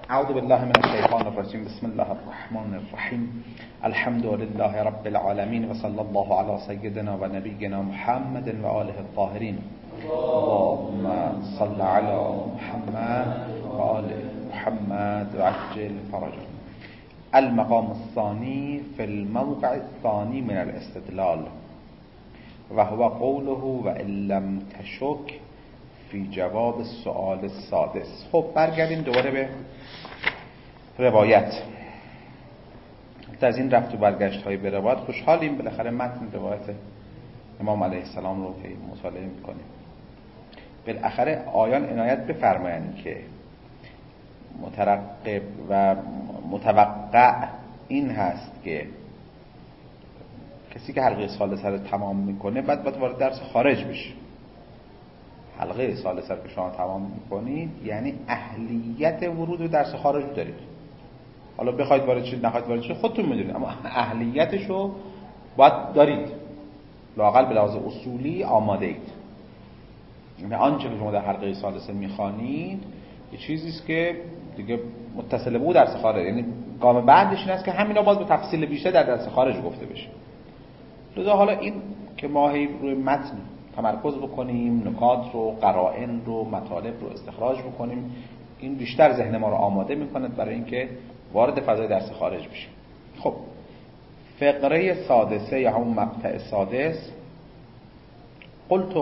اعوذ بالله من الشیطان الرجیم. بسم الله الرحمن الرحیم. الحمد لله رب العالمین و صلی الله علی سیدنا و نبینا محمد و آله الطاهرین. اللهم صل علی محمد و آل محمد و عجل فرجهم. المقام الثانی فی الموقع الثانی من الاستدلال و هو قوله و ان لم تشک فی جواب السؤال السادس. خب برگردیم دوباره به روایت. از این رفت و برگشت های به روایت خوشحالیم، بالاخره متن روایت امام علیه السلام رو که مطالعه میکنیم. بالاخره آیان عنایت بفرمایند که مترقب و متوقع این هست که کسی که حلقه ثالثه رو تمام میکنه بعد وارد درس خارج بشه. حلقه ثالثه رو که شما تمام میکنید یعنی اهلیت ورود به درس خارج دارید. حالا بخواید وارد شید نخواید وارد شید خودتون میدونید، اما اهلیتشو باید دارید، لااقل به لحاظ اصولی آماده اید. یعنی آنچه که شما در حلقه ثالثه میخوانید یه چیزی است که دیگه متصل به درس خارج، یعنی گام بعدش این است که همینا باز به تفصیل بیشتر در درس خارج گفته بشه. لذا حالا این که ما روی متن تمرکز بکنیم، نکات رو، قرائن رو، مطالب رو استخراج بکنیم، این بیشتر ذهن ما رو آماده میکنه برای اینکه وارد فضای درس خارج بشیم. خب فقره سادسه یا همون مقطع سادس، قلت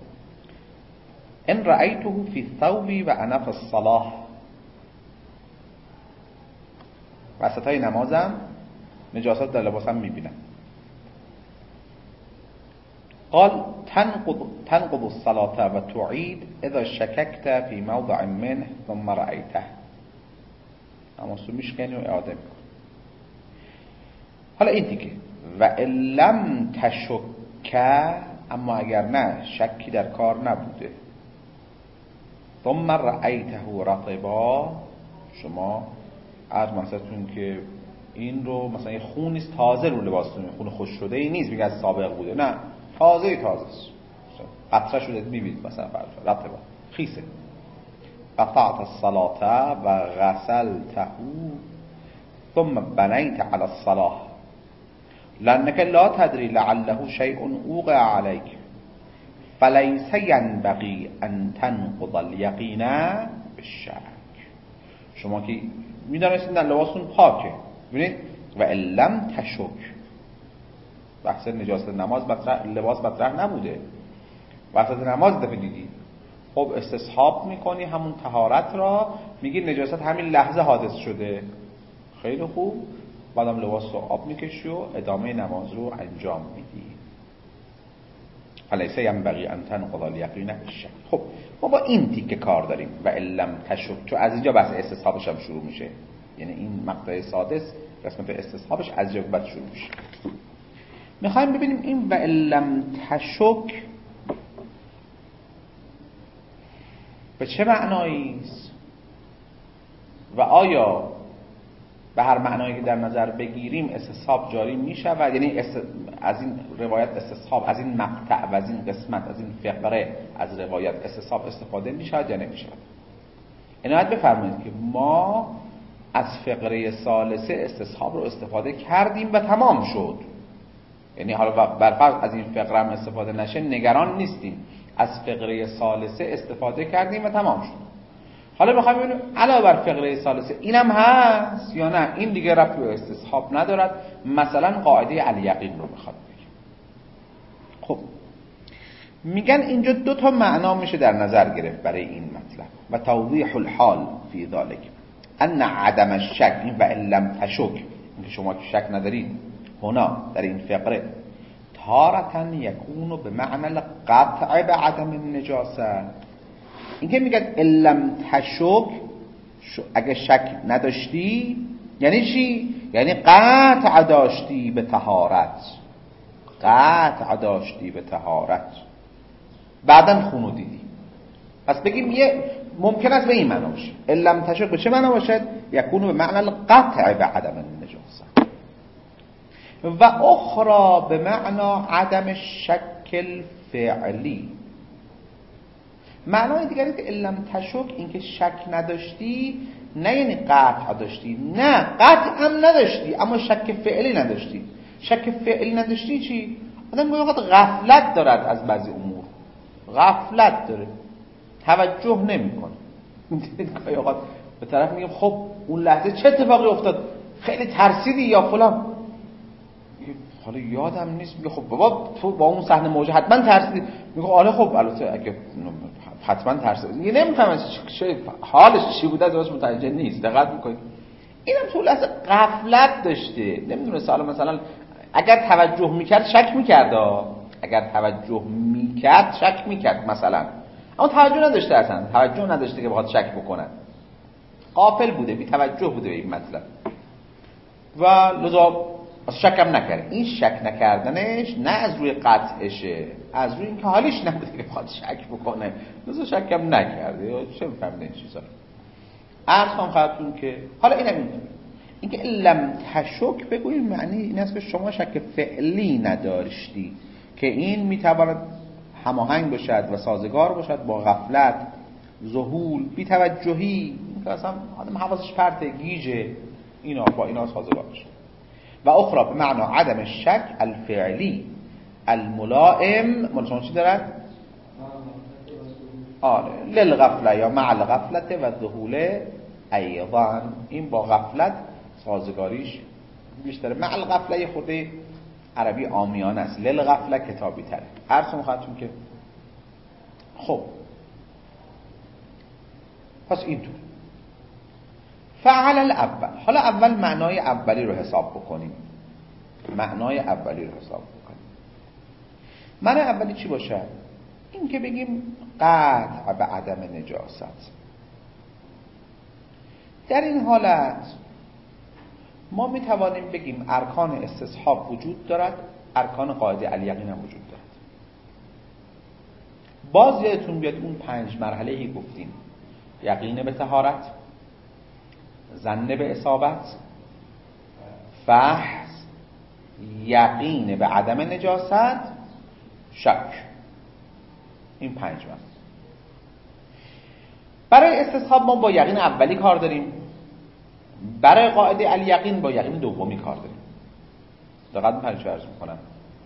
ان رأیته فی ثوبی و انا فی الصلاة. وسطای نمازم نجاست در لباسم میبینم. قال تنقض الصلاة و تعید اذا شککت فی موضع منه ثم رأیته. نمازو میشکنی و اعاده میکن. حالا این دیگه و لم تشک، اما اگر نه شکی در کار نبوده، ثم رأیته رطبا، شما عرض مثلتون که این رو مثلا یه خونیست تازه رو لباستون، خون خوش شده ای نیست بگه از سابق بوده، نه تازه است، قطره شده میبینید مثلا رطبا خیسه. قطعت الصلاة و غسلته ثم بنیت علی الصلاة لأنك لا تدری لعله شیء اوقع علیک فلیس ینبغی ان تنقض الیقین بالشک. شما که میدانستید در لباستون پاکه، ببینید و ان لم تشک، بحث نجاست نماز لباس مطرح نبوده، وسط نماز دفعه دیدی، خب استصحاب میکنی همون طهارت را، میگی نجاست همین لحظه حادث شده، خیلی خوب، بعدم لباس رو آب میکشی و ادامه نماز رو انجام میدی. فلیس ینبغی ان تنقض الیقین بالشک. خب ما با این تیکه کار داریم و ان لم تشک، چون از اینجا بحث استصحابش هم شروع میشه، یعنی این مقطع سادس قسمت استصحابش از اینجا بعد شروع میشه. میخوایم ببینیم این و ان لم تشک به چه معنایی است و آیا به هر معنایی که در نظر بگیریم استصحاب جاری می شود، یعنی از این روایت استصحاب، از این مقطع و از این قسمت، از این فقره از روایت استصحاب استفاده می شود یا نمی شود. عنایت بفرمایید که ما از فقره ثالثه استصحاب رو استفاده کردیم و تمام شد، یعنی حالا برفرض از این فقره هم استفاده نشه نگران نیستیم، از فقره ثالثه استفاده کردیم و تمام شد. حالا میخوایم ببینیم علاوه بر فقره ثالثه اینم هست یا نه، این دیگه ربطی به استصحاب ندارد، مثلا قاعده الیقین رو میخواد بگیم. خب میگن اینجا دو تا معنا میشه در نظر گرفت برای این مطلب و توضیح الحال فی ذلک ان عدم الشک، این و ان لم تشک، اینکه شما که شک ندارید هنا در این فقره، تارة یکون به معنی القطع به عدم النجاسه. این که میگه ان لم تشک، اگه شک نداشتی یعنی چی؟ یعنی قطع داشتی به طهارت، قطع داشتی به طهارت، بعدن خونو دیدی. پس بگیم یه ممکن است به این معنا باشه. ان لم تشک به چه معنا باشد؟ یکون به معنی القطع به عدم النجاسه و اخرى به معنی عدم شک الفعلی. معنای دیگری که ان لم تشک، این که شک نداشتی نه یعنی قطع داشتی، نه قطع هم نداشتی اما شک فعلی نداشتی. شک فعلی نداشتی چی؟ آدم گاهی اوقات غفلت دارد از بعضی امور، غفلت داره، توجه نمیکنه. گاهی اوقات به طرف میگم خب اون لحظه چه اتفاقی افتاد؟ خیلی ترسیدی یا فلان؟ حالا یادم نیست. میگه خب بابا تو با اون صحنه مواجه حتما ترسیدی. میگه آره خب البته اگه حتما ترسیدی. دیگه نمیفهمه چه حالش چی بوده، ازش متوجه نیست. دقت میکنید اینم تو لحظه غفلت داشته، نمیدونه سوال. مثلا اگر توجه میکرد شک میکرد، اگر توجه میکرد شک میکرد مثلا، اما توجه نداشته، اصلا توجه نداشته که بخواد شک بکنه، غافل بوده، بی توجه بوده به این مطلب و لذا شکم نکرد. این شک نکردنش نه از روی قطعشه، از روی اینکه حالیش نبوده که بخواد شک بکنه، لذا شکم نکرده. یا چه می‌فهمید این چیزا. عرض کنم خدمتتون که حالا اینم اینکه لم تشک بگوییم معنی این است که شما شک فعلی نداشتی، که این میتواند هماهنگ باشد و سازگار باشد با غفلت، ذهول، بی‌توجهی، اینکه اصلا آدم حواسش پرته، گیجه، اینا با اینا سازگار باشد. و اخرى به معنی عدم الشک الفعلی الملائم، مال چی دارد؟ آره للغفله یا مع الغفلت و الذهول ایضا. این با غفلت سازگاریش بیشتره. مع الغفله خود عربی عامیانه است، للغفله کتابی تره. عرض خواهدتون که خب پس اینطور فعل الاول. حالا اول معنای اولی رو حساب بکنیم. معنای اولی رو حساب بکنیم. معنای اولی چی باشه؟ این که بگیم قطع به عدم نجاست. در این حالت ما می توانیم بگیم ارکان استصحاب وجود دارد، ارکان قاعده الیقین هم وجود دارد. باز یادتون بیاد اون 5 مرحله‌ای گفتیم: یقین به طهارت، ظن به اصابت، فحص، یقین به عدم نجاست، شک. این 5 مرحله. برای استصحاب ما با یقین اولی کار داریم، برای قاعده الیقین با یقین دومی کار داریم. دقیقاً پنج عرض میکنم.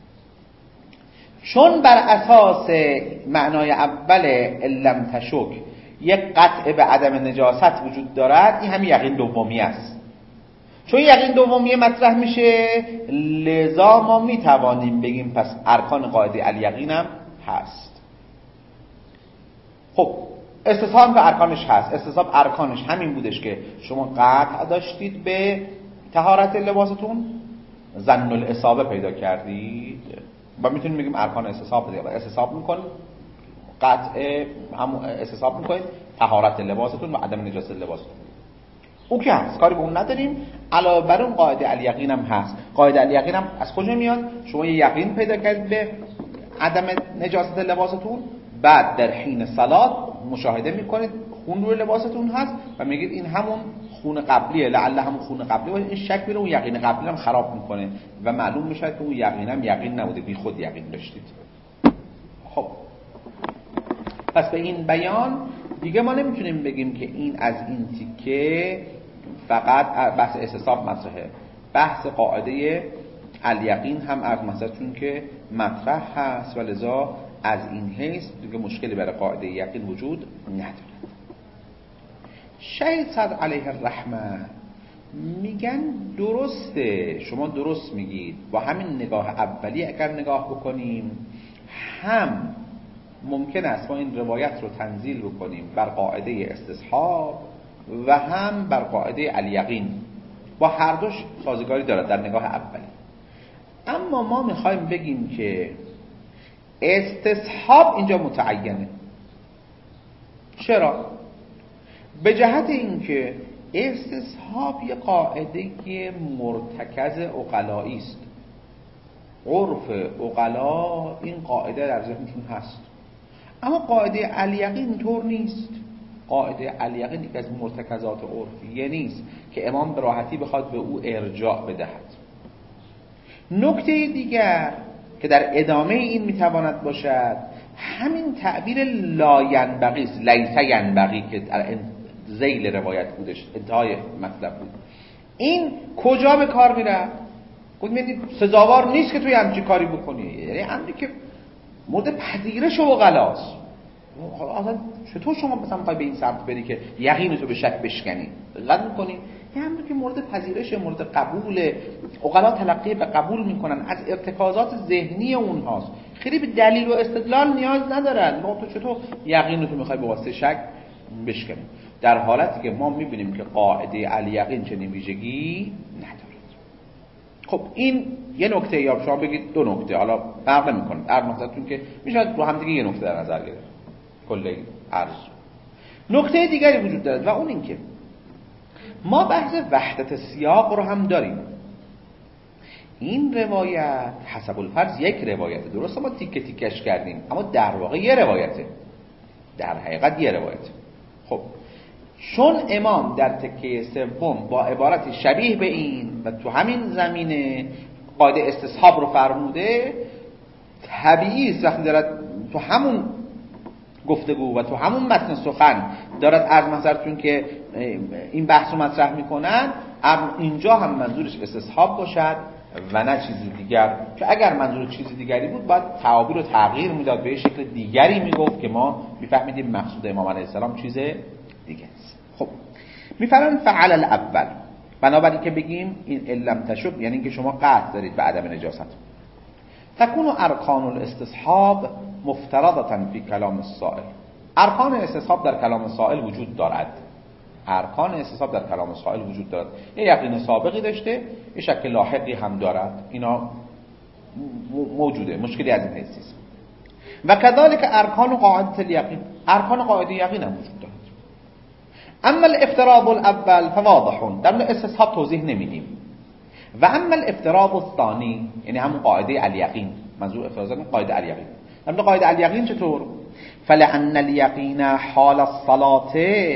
چون بر اساس معنای اول لم تشک یک قطع به عدم نجاست وجود دارد، این هم یقین دومی است. چون یقین دومی مطرح میشه، لذا ما میتوانیم بگیم پس ارکان قاعده الیقین هم هست. خب استصحاب که ارکانش هست، استصحاب ارکانش همین بودش که شما قطع داشتید به طهارت لباستون، ظن الاصابه پیدا کردید و میتونیم بگیم ارکان استصحاب دیگه. استصحاب میکنید، قطع هم استصحاب میکنید طهارت لباستون و عدم نجاست لباستون. او که هست، کاری به اون نداریم. علاوه بر اون قاعده الیقین هم هست. قاعده الیقین هم از کجا میاد؟ شما یه یقین پیدا کردید به عدم نجاست لباستون، بعد در حین صلات مشاهده میکنید خون روی لباستون هست و میگید این همون خون قبلیه، لعل همون خون قبلیه. این شک میره اون یقین قبلی هم خراب میکنه و معلوم میشه که اون یقینم یقین نبوده، بی خود یقین داشتید. خب پس به این بیان دیگه ما نمیتونیم بگیم که این از این تیکه فقط بحث استصحاب مطرحه. بحث قاعده الیقین هم از مثلتون که مطرح هست و لذا از این حیث دیگه مشکلی برای قاعده یقین وجود نداره. شهید صدر علیه الرحمه میگن درسته، شما درست میگید. با همین نگاه اولی اگر نگاه بکنیم، هم ممکن است ما این روایت رو تنزیل بکنیم بر قاعده استصحاب و هم بر قاعده الیقین. با هر دوش سازگاری دارد در نگاه اولی. اما ما میخوایم بگیم که استصحاب اینجا متعینه. چرا؟ به جهت اینکه استصحاب یه قاعده مرتکز عقلایی است. عرف عقلا این قاعده در ذهنشون هست. اما قاعده الیقین طور نیست. قاعده الیقین یک از مرتکزات عرفیه نیست که امام به راحتی بخواد به او ارجاع بدهد. نکته دیگر که در ادامه این میتواند باشد، همین تعبیر لا ینبغی است، لیس ینبغی، که ذیل روایت بودش، انتهای مطلب بود. این کجا به کار میره؟ خود می‌بینید سزاوار نیست که توی همچین کاری بکنی، یعنی امری که مورد پذیرش عقلاست. اصلا چطور شما مثلا می‌خوای به این سمت بری که یقین تو به شک بشکنی؟ دقت می‌کنی یه امری که مورد پذیرش، مورد قبول، عقلا تلقی به قبول میکنن، از ارتکازات ذهنی اونهاست، خیلی به دلیل و استدلال نیاز ندارن. ما تو چطور یقین تو می‌خوای به واسطه شک بشکنی؟ در حالتی که ما می‌بینیم که قاعده الیقین چنین ویژگی نداره. خب این یه نکته، یا شما بگید دو نکته، حالا فرق نمی‌کنه، هر نکته‌تون که میشه رو هم دیگه یه نکته در نظر گرفت. کلی عرض نکته دیگری وجود داره و اون این که ما بحث وحدت سیاق رو هم داریم. این روایت حسب الفرض یک روایته، درسته ما تیکه تیکش کردیم، اما در واقع یه روایته، در حقیقت یه روایته. خب چون امام در تکه سوم با عبارت شبیه به این و تو همین زمینه قاعده استصحاب رو فرموده، طبیعی است وقتی دارد تو همون گفتگو و تو همون متن سخن دارد از منظرتون که این بحث رو مطرح میکنن، اینجا هم منظورش استصحاب باشد و نه چیزی دیگر، که اگر منظور چیزی دیگری بود باید تعابیر رو تغییر میداد، به شکل دیگری میگفت که ما میفهمیدیم مقصود امام علیه السلام چیز دیگه است. خب میفرمایند فعل الاول، بنابراین که بگیم این علم تشب یعنی که شما قطع دارید به عدم نجاست. تكون ارکان الاستصحاب مفترضة فی کلام السائل، ارکان استصحاب در کلام سائل وجود دارد. ارکان استصحاب در کلام سائل وجود دارد، یه یقین سابقی داشته، یه شک لاحقی هم دارد، اینا موجوده، مشکلی از این حیث نیست. و كذلك ارکان قاعده الیقین، ارکان قاعده یقین هم وجود دارد. اما الافتراض الاول فواضح، در استصحاب توضیح نمیدیم. و اما الافتراض الثانی یعنی همون قاعده الیقین، منظور افتراض قاعده الیقین. اما قاعده الیقین چطور؟ فلأن اليقین حال الصلاة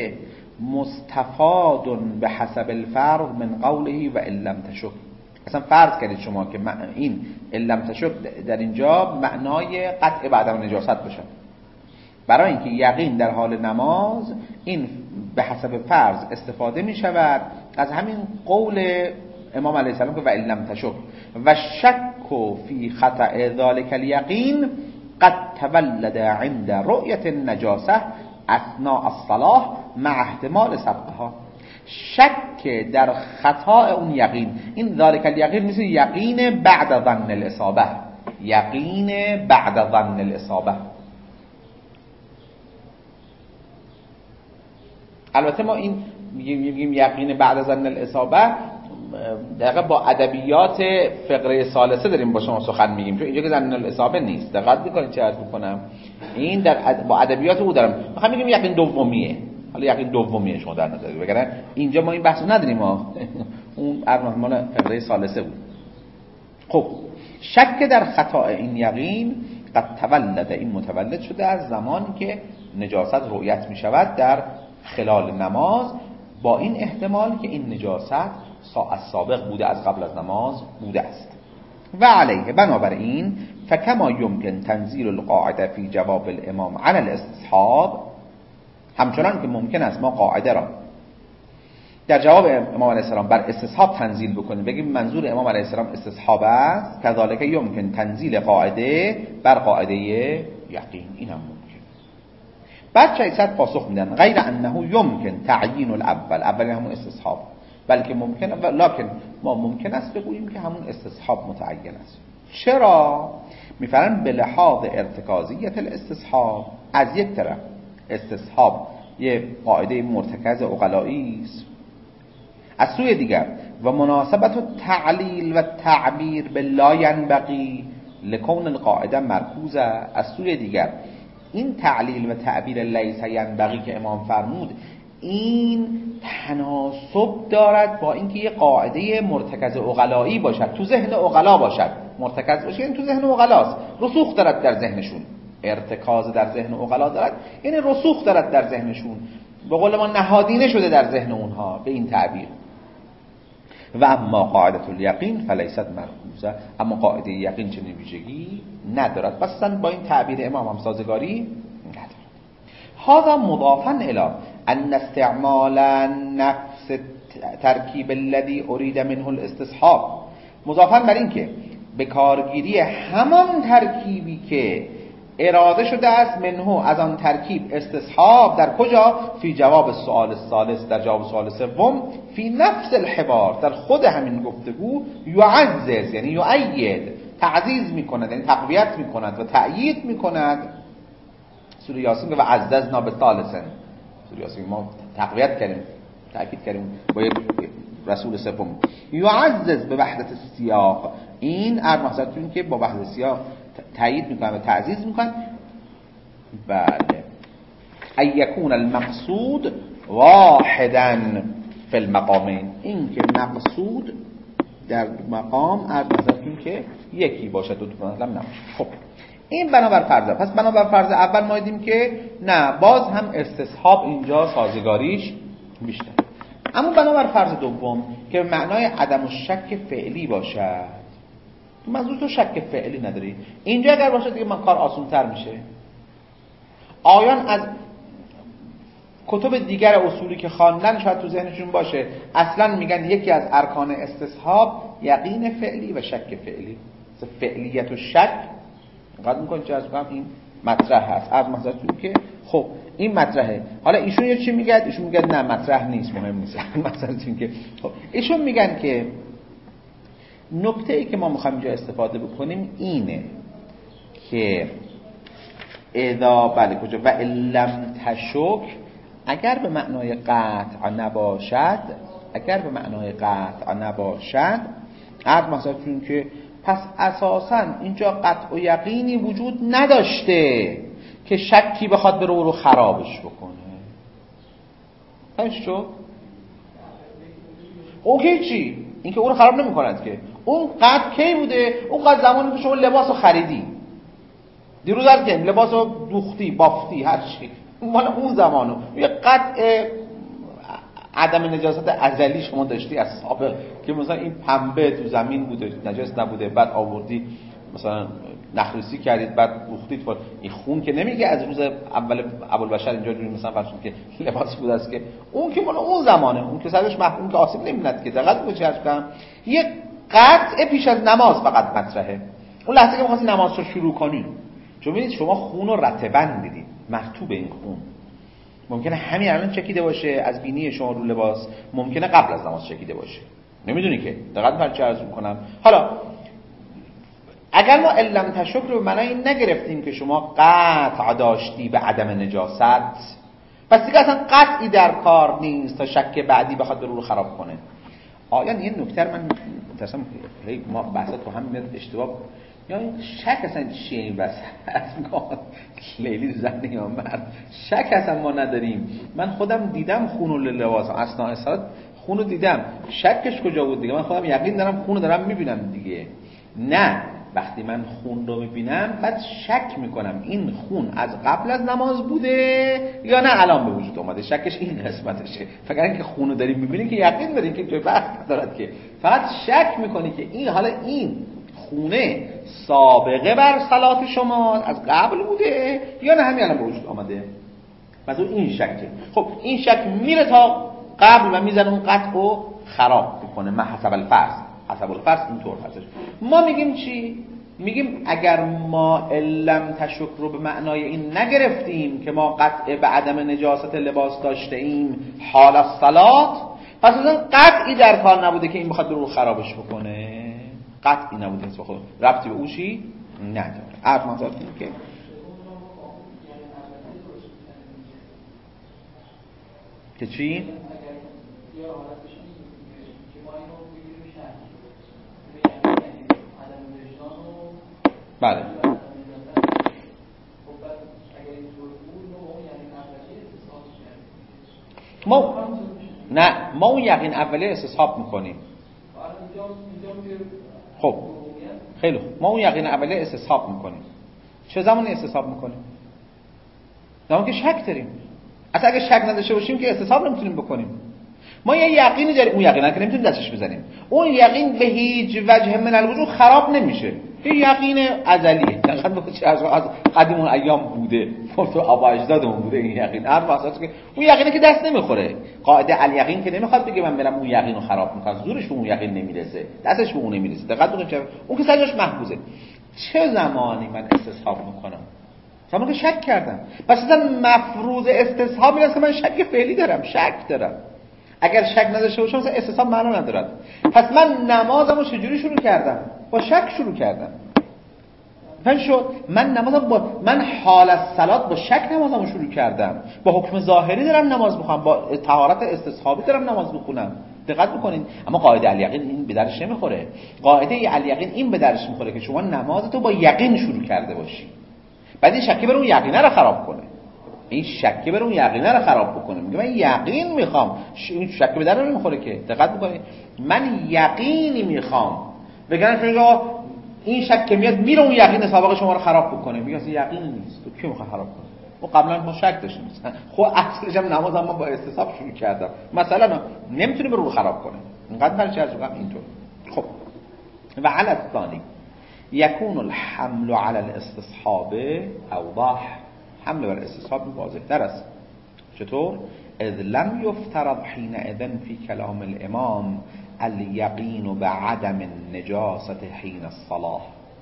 مستفاد بحسب الفرض من قوله و ان لم تشک. اصلا فرض کردید شما که این ان لم تشک در اینجا معنای قطع به عدم نجاست باشه، برای اینکه یقین در حال نماز این به حسب فرض استفاده می شود از همین قول امام علیه السلام که و ان لم تشک و شک فی خطأ ذلك الیقین قد تولد عند رؤیت النجاسه اثناء الصلاه مع احتمال سبقها. شک در خطا اون یقین، این ذالک الیقین مثل یقین بعد ظن الاصابه، یقین بعد ظن الاصابه. البته ما این میگیم یقین بعد ظن الاصابه دقیقا با ادبیات فقره ثالثه داریم با شما سخن میگیم، چون اینجا که ظن الاصابه نیست. دقت میکنید چه عرض میکنم؟ این با ادبیات او دارم میخوام میگیم یقین دومیه. حالا یقین دومیه شما در نظر بگیرید، اینجا ما این بحثو نداریم اون مال فقره ثالثه بود. خب شک در خطا این یقین قد تولد، این متولد شده از زمانی که نجاست رؤیت میشود در خلال نماز، با این احتمال که این نجاست ساعت سابق بوده، از قبل از نماز بوده است. و علیه، بنابراین فکما یمکن تنزیل القاعده فی جواب الامام علی الاستصحاب، همچنان که ممکن است ما قاعده را در جواب امام علیه السلام بر استصحاب تنزیل بکنیم، بگیم منظور امام علیه السلام استصحاب است، کذالک یمکن تنزیل قاعده بر قاعده یقین، این هم ممکن. بعد شایسته پاسخ میدن غیر انه یمکن تعیین الاول، اول همون استصحاب، بلکه ممکن لکن ما ممکن است بگوییم که همون استصحاب متعین است. چرا؟ میفرمایند به لحاظ ارتکازیت الاستصحاب، از یک طرف استصحاب یه قاعده مرتکز عقلایی است، از سوی دیگر و مناسبت و تعلیل و تعبیر به لا ینبغی لکون القاعده مرکوزه، از سوی دیگر این تعلیل و تعبیر لیس ینبغی که امام فرمود این تناسب دارد با اینکه یه قاعده مرتکز عقلایی باشد، تو ذهن عقلا باشد، مرتکز باشه یعنی تو ذهن عقلاست، رسوخ دارد در ذهنشون، ارتکاز در ذهن عقلا دارد یعنی رسوخ دارد در ذهنشون، به قول ما نهادینه شده در ذهن اونها به این تعبیر. و اما قاعده الیقین فلیست مرکوزه، اما قاعده یقین چنین ویژگی ندارد، پس با این تعبیر امام هم سازگاری ندارد. هذا مضافا الی ان استعمال نفس ترکیب الذی ارید منه الاستصحاب، مضافاً بر این که به کارگیری همان ترکیبی که اراده شده است منه از آن ترکیب استصحاب، در کجا؟ فی جواب السؤال الثالث، در جواب سوال سوم، فی نفس الحوار، در خود همین گفتگو، یعزز یعنی یؤید، تعزیز میکند یعنی تقویت میکند و تأیید میکند. سوره یاسین و عززنا بالثالث، سوره یاسین ما تقویت کردیم، تأکید کردیم با یک رسول سوم. یعزز به وحدت السیاق، این ارمحضرتون که با وحدت سیاق تأیید میکنن و تعزیز میکنن. بله، ای یکون المقصود واحدا فی المقامین، این که مقصود در مقام ارمحضرتون که یکی باشد، دو تا مطلب نباشه. خب این بنابر فرض. پس بنابر فرض اول ما دیدیم که نه، باز هم استصحاب اینجا سازگاریش بیشتر. اما بنابر فرض دوم که به معنای عدم الشک فعلی باشد، منظور تو شک فعلی نداری، اینجا اگر باشه دیگه من کار آسان‌تر میشه. آیان از کتب دیگر اصولی که خواندن شاید تو ذهنشون باشه، اصلا میگن یکی از ارکان استصحاب یقین فعلی و شک فعلی. فعلیت و شک قد میکنه چه از بگم این مطرح هست. از محضرتون که خب این مطرحه. حالا ایشون یه چی میگه؟ ایشون میگه نه مطرح نیست، مهم نیست. مثلا که خب ایشون میگن که نکته ای که ما میخوایم اینجا استفاده بکنیم اینه که اذا بله کجا و لم تشک، اگر به معنای قطع نباشد، اگر به معنای قطع نباشد، عرض مثلا که پس اساساً اینجا قطع و یقینی وجود نداشته که شکی بخواد بره رو خرابش بکنه. همش شد؟ اوکی چی؟ اینکه اون رو خراب نمی کند که. اون قطع کی بوده؟ اون قطع زمانی که شما لباس رو خریدی، دیروز از که لباس رو دوختی، بافتی، هر چی، مال اون زمانو. یه قطع عدم نجاست ازلی شما داشتی از سابق که مثلا این پنبه تو زمین بوده نجاست نبوده، بعد آوردی مثلا نخریسی کردید بعد دوختید. این خون که نمیگه از روز اول ابوالبشر اینجا جوری مثلا فرض که لباس بود است، که اون که مال اون زمانه، اون که سرش محکوم که آسیب نمی‌بیند که دقت کنید چه کنم. یک قطع پیش از نماز فقط مطرحه، اون لحظه که می‌خواستی نماز رو شروع کنی، چون می‌بینید شما خون رو رطبن دیدید، مرطوب این خون ممکنه همین الان چکیده باشه از بینی شما رو لباس، ممکنه قبل از نماز چکیده باشه، نمیدونی که. دقت بر چه عرض می‌کنم. حالا اگر ما علم تشک رو به معنای این نگرفتیم که شما قطع داشتی به عدم نجاست، پس دیگه اصلا قطعی در کار نیست تا شک بعدی بخواد رو خراب کنه. آیا این نکته من متأسفم ما بحثا تو هم میاد اشتباه، یا شک اصلا چیه این بس لیلی زنی یا مرد، شک اصلا ما نداریم. من خودم دیدم خونو لباس اثناء صلات، خونو دیدم، شکش کجا بود دیگه؟ من خودم یقین دارم خونو دارم میبینم دیگه. نه، وقتی من خون رو میبینم بعد شک میکنم این خون از قبل از نماز بوده یا نه الان به وجود اومده. شکش این قسمتشه. فقط اینکه خون رو داری میبینی که یقین داری که توی بحث ندارد که، فقط شک میکنی که این حالا این خونه سابقه بر صلات شما از قبل بوده یا نه همین الان به وجود آمده. مثلا این شکه. خب این شک میره تا قبل و میزنه اون قطع رو خراب میکنه. ما حسب الفرض، حسب الفرض اینطور هستش. ما میگیم چی؟ میگیم اگر ما علم تشک رو به معنای این نگرفتیم که ما قطع به عدم نجاست لباس داشته ایم حال الصلات، پس اصلا قطعی در کار نبوده که این بخواد رو خرابش بکنه. قطعی نبوده هست بخود ربطی به اوشی نداره. عرض منظورتون که چی؟ بله. ما اون یقین اولیه استصحاب میکنیم. خب خیلی خوب، ما اون یقین اولیه استصحاب میکنیم. چه زمانی استصحاب میکنیم؟ زمانی که شک داریم. اصلا اگه شک نداشته باشیم که استصحاب نمیتونیم بکنیم. ما یه یقینی داریم، اون یقینا که نمیتونیم دستش بزنیم. اون یقین به هیچ وجه من الوجود خراب نمیشه. این یقین ازلیه، از قدیم اون ایام بوده، تو آبا اجدادمون بوده این یقین. هر وقت که اون یقینه که دست نمیخوره، قاعده الیقین که نمیخواد بگه من برم اون یقین رو خراب میکنم، زورش به اون یقین نمیرسه، دستش به اون نمیرسه. دقت بکنید اون که سرش محفوظه. چه زمانی من استصحاب میکنم؟ زمانی که شک کردم. پس اصلا مفروض استصحاب اینه که من شک فعلی دارم، شک دارم. اگر شک نداشته باشم مثلا استصحاب معنا ندارد. پس من نمازمو چجوری شروع کردم؟ با شک شروع کردم. فهم شد؟ من حال الصلات با شک نمازمو شروع کردم. با حکم ظاهری دارم نماز میخونم، با طهارت استصحابی دارم نماز میخونم. دقت بکنین. اما قاعده الیقین این به درش نمیخوره. قاعده الیقین این به درش میخوره که شما نمازتو با یقین شروع کرده باشی. بعد این شکی بر اون یقینه رو خراب کنه. این شکی بر اون یقینه رو خراب بکنه. میگه من یقین میخوام. این شکی به در نمیخوره که. دقت بکنین. من یقینی میخوام. بگن که این شک که میاد میره اون یقین سابقه شما رو خراب بکنه. میگه اصلا یقین نیست. تو کی میخواد خراب کنه؟ و قبلا ما شک داشتیم. خب اصلش هم نمازم ما با استصحاب شروع کردم. مثلا نمیتونه به رو خراب کنه. اینقدر فرض از اون اینطور. خب و علی الثانی یکون الحمل علی الاستصحاب اوضح. حمل بر استصحاب واضح تر است. چطور؟ اذ لم یفترض حینئذ فی کلام الامام الیقین بعدم النجاسة حین الصلاة.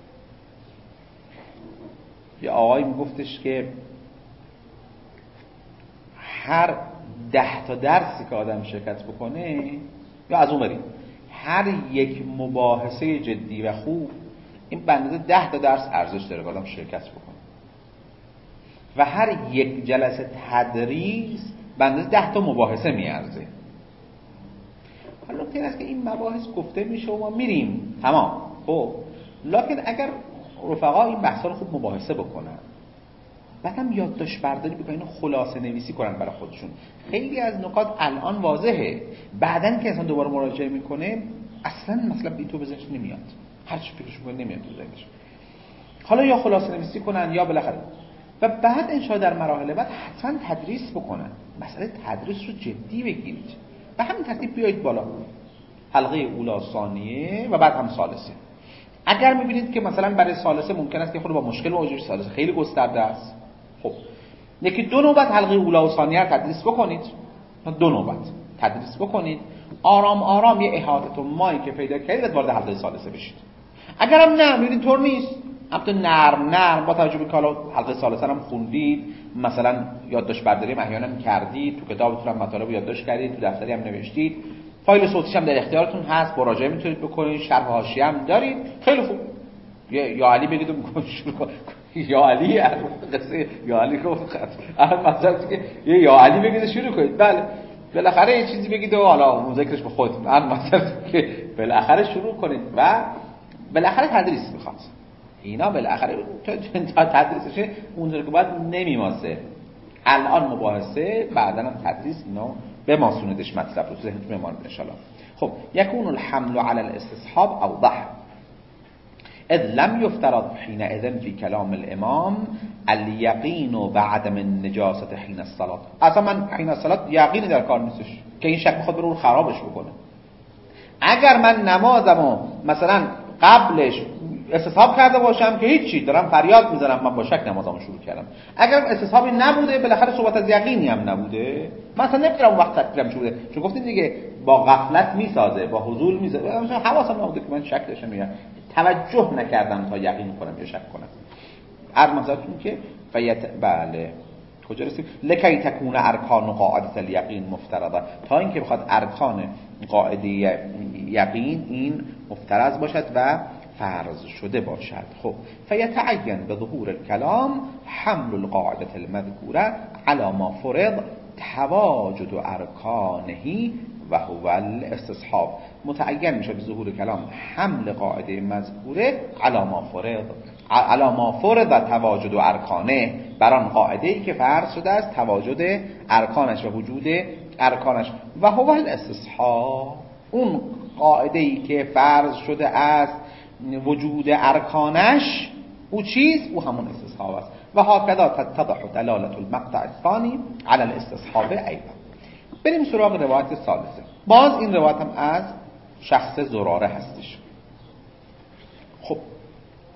یه آقایی میگفتش که هر 10 تا درسی که آدم شرکت بکنه، یا از اون بریم هر یک مباحثه جدی و خوب این بنده 10 تا درس ارزش داره که آدم شرکت بکنه، و هر یک جلسه تدریس بنده 10 تا مباحثه میارزه. حالا نکته این است که این مباحث گفته میشه و ما میریم تمام. خب لکن اگر رفقا این بحثا رو خوب مباحثه بکنن، بعدم یادداشت برداری بکنن، خلاصه نویسی کنن برای خودشون، خیلی از نکات الان واضحه، بعدن که انسان دوباره مراجعه میکنه اصلا مثلا به تو بزنش نمیاد، هر چی فکرش میکنه نمیاد تو ذهنش. حالا یا خلاصه نویسی کنن یا بالاخره و بعد انشاء در مراحل بعد حتما تدریس بکنن. مسئله تدریس رو جدی بگیرید، به همین ترتیب بیایید بالا، حلقه اولا ثانیه و بعد هم ثالثه. اگر میبینید که مثلا برای ثالثه ممکن است که خود با مشکل مواجه شید، ثالثه خیلی گسترده است، خب یکی 2 نوبت حلقه اولا و ثانیه رو تدریس بکنید، 2 نوبت تدریس بکنید، آرام آرام یه احاطه مایی که پیدا کردید وارد حلقه ثالثه بشید. اگر هم نه میبینید طور نیست، البته نرم با توجه به که حلقه ثالثه هم خوندید، مثلا یادداشت برداری احیانا کردید، تو کتابتون هم مطالب یادداشت کردید، تو دفتری هم نوشتید، فایل صوتیش هم در اختیارتون هست، مراجعه میتونید بکنید، شرح حاشیه هم دارید، خیلی خوب. یا علی بگید و شروع کن. یا علی قصه یا علی رو مثلا که یا علی بگید شروع کنید. بله بالاخره یه چیزی بگید و حالا ذکرش به خودتون، مثلا که بالاخره شروع کنید و بالاخره تدریس میخواد. اینا بالاخره تا تدریسش اونجوری که باید نمیماسه. الان مباحثه، بعداً هم تدریس، اینا به ماسوندش مطلب رو تو ذهنتون بماند ان شاء الله. خب یکون الحمل علی الاستصحاب اوضح اذ لم یفترض حینئذ فی کلام الامام الیقین بعدم النجاسة حین الصلاة. اصلا من حین الصلاة یقینی در کار نیستش که این شک میخواد رو خرابش بکنه. اگر من نمازمو مثلا قبلش استصحاب کرده باشم که هیچی، دارم فریاد میزنم من با شک نمازمو شروع کردم، اگر استصحابی نبوده بالاخره صحبت از یقینی هم نبوده، مثلا نمیتونم وقت تکریم شده، چون گفتین دیگه با غفلت میسازه، با حضور میسازه، مثلا حواسم نبوده که من شک داشتم یا توجه نکردم تا یقین کنم یا شک کنم. مثلا که بله کجا رسید؟ لکی تکون ارکان و قاعده الیقین مفترضه، تا اینکه بخواد ارکان قاعده یقین این مفترض باشد و فرض شده باشد. خب فیتعین به ظهور الکلام حمل القاعده المذکوره علی ما فرض تواجد ارکانه و هو الاستصحاب. متعین میشه به ظهور کلام حمل قاعده مذکوره علی ما فرض تواجد ارکانه، بر آن قاعده ای که فرض شده است تواجد ارکانش و وجود ارکانش، و هو الاستصحاب، اون قاعده ای که فرض شده است وجود ارکانش او چیز، او همون استصحاب است. و هکذا تتضح دلالة المقطع الثانی علی الاستصحاب ایضا. بریم سراغ روایت ثالثه. باز این روایت هم از شخص زراره هستش. خب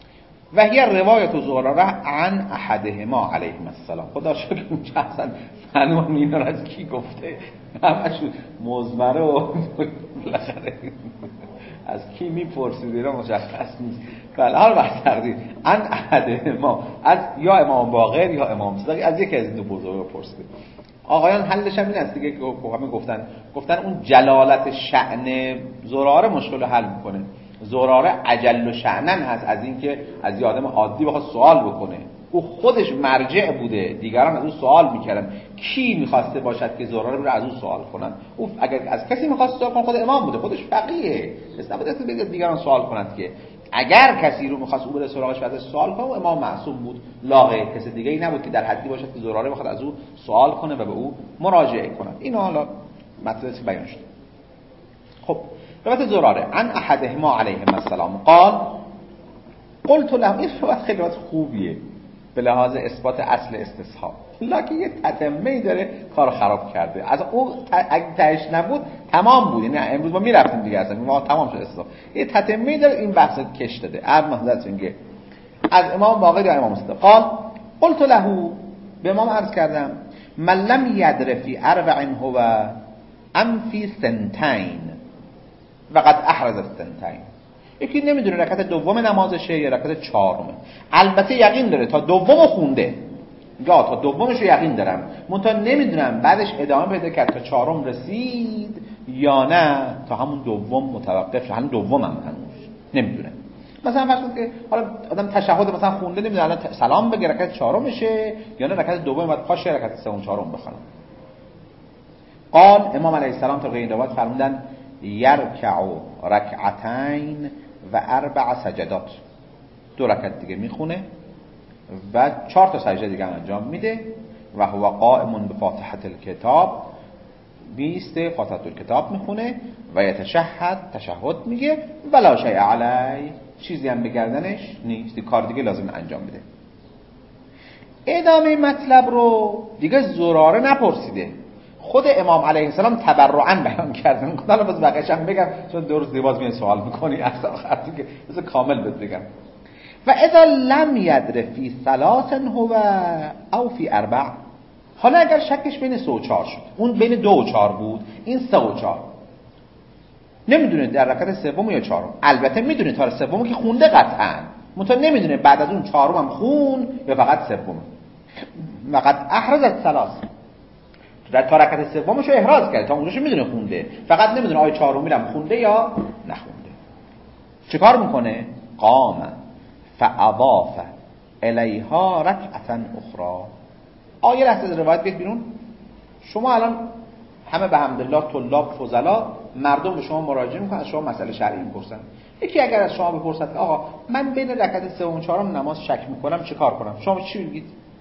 و هی روایت زراره عن احدهما علیهم السلام. خدا شکر اونجا اصلا معلوم اینا از کی گفته، همشون مزمره و بالاخره از کی میپرسید اینا مشخص نیست. بله حالا بحث تقدیر عن احدهما، از یا امام باقر یا امام صادق، از یکی از این دو بزرگا پرسیده. آقایان حلش هم این است دیگه که همه گفتن اون جلالت شأن زراره مشکل رو حل میکنه. زراره اجل و شأنن هست از اینکه از یه آدم عادی بخواد سوال بکنه، او خودش مرجع بوده، دیگران از او سوال میکردن. کی میخواسته باشد که زراره بره از او سوال کنن؟ او اگر از کسی میخواست سوال کنه خود امام بوده، خودش فقیه، نبوده که دیگران سوال کنند. که اگر کسی رو میخواست او بره سراغش و ازش سوال کنه، امام معصوم بود، لاغه کسی دیگه ای نبود که در حدی باشد که زراره بخواد از او سوال کنه و به او مراجعه کنه. اینا حالا مطلبی بیان شد. خب روایت زراره عن احدهما علیهم السلام قال قلت له، این روایت خیلی خوبیه به لحاظ اثبات اصل استصحاب، لکن یه تتمه‌ای داره کارو خراب کرده. از اون اگه تهش نبود تمام بود، یعنی امروز ما میرفتیم دیگه، اصلا ما تمام شد استصحاب. یه تتمه‌ای داره این بحث کش داده. ارمحضرت میگه از امام باقر یا امام صادق قال قلت له، به امام عرض کردم من لم یدر فی اربع هو ام فی سنتین وقد احرز السنتین. یکی نمیدونه رکعت دوم نمازشه یا رکعت چهارمه، البته یقین داره تا دومو خونده، یا تا دومش رو یقین دارم، منتها نمیدونم بعدش ادامه پیدا کرد تا چهارم رسید یا نه تا همون دوم متوقف شد، همون دومم هنوز نمیدونه. مثلا فرض کنید که حالا آدم تشهد مثلا خونده، نمیدونه الان سلام بگه رکعت چهارمشه یا نه رکعت دوم بعد پاشه رکعت سوم چهارم بخونه. قال امام علیه السلام تا این روایت فرمودن یرکع رکعتین و اربع سجدات، دو رکعت دیگه میخونه و 4 تا سجده دیگه انجام میده و هو قائم بفاتحه الکتاب، بیسته فاتحه الکتاب میخونه و یتشهد، تشهد میگه ولا شیء علی، چیزی هم به گردنش نیست، کار دیگه لازم انجام بده. ادامه مطلب رو دیگه زراره نپرسیده، خود امام علیه السلام تبرعاً بیان کردن. حالا باز بقیه‌اش هم بگم چون دو روز دیواز میاد سوال میکنی اصلا خاطر که بس کامل بهت بگم. و اذا لم یدر فی ثلاث هو او فی اربع، حالا اگر شکش بین 3 و 4 شد، اون بین 2 و 4 بود، این 3 و 4، نمیدونه در رکعت سوم یا چهارم، البته میدونه تا سومو که خونده قطعاً، منتها نمیدونه بعد از اون چهارم هم خون یا فقط سوم. وقد احرز الثلاث، تا رکعت سومشو احراز کرده، تا اونجاشو میدونه خونده، فقط نمیدونه آیا چهارمی هم خونده یا نخونده. چیکار میکنه؟ قام فاضاف الیها رکعتا اخرى. آیه لحظه از روایت بیاد بیرون. شما الان همه به حمدالله طلاب فضلا، مردم به شما مراجعه میکنن، از شما مسئله شرعی میپرسن. یکی اگر از شما بپرسد که آقا من بین رکعت سوم و چهارم نماز شک میکنم چیکار کنم، شما چی میگید؟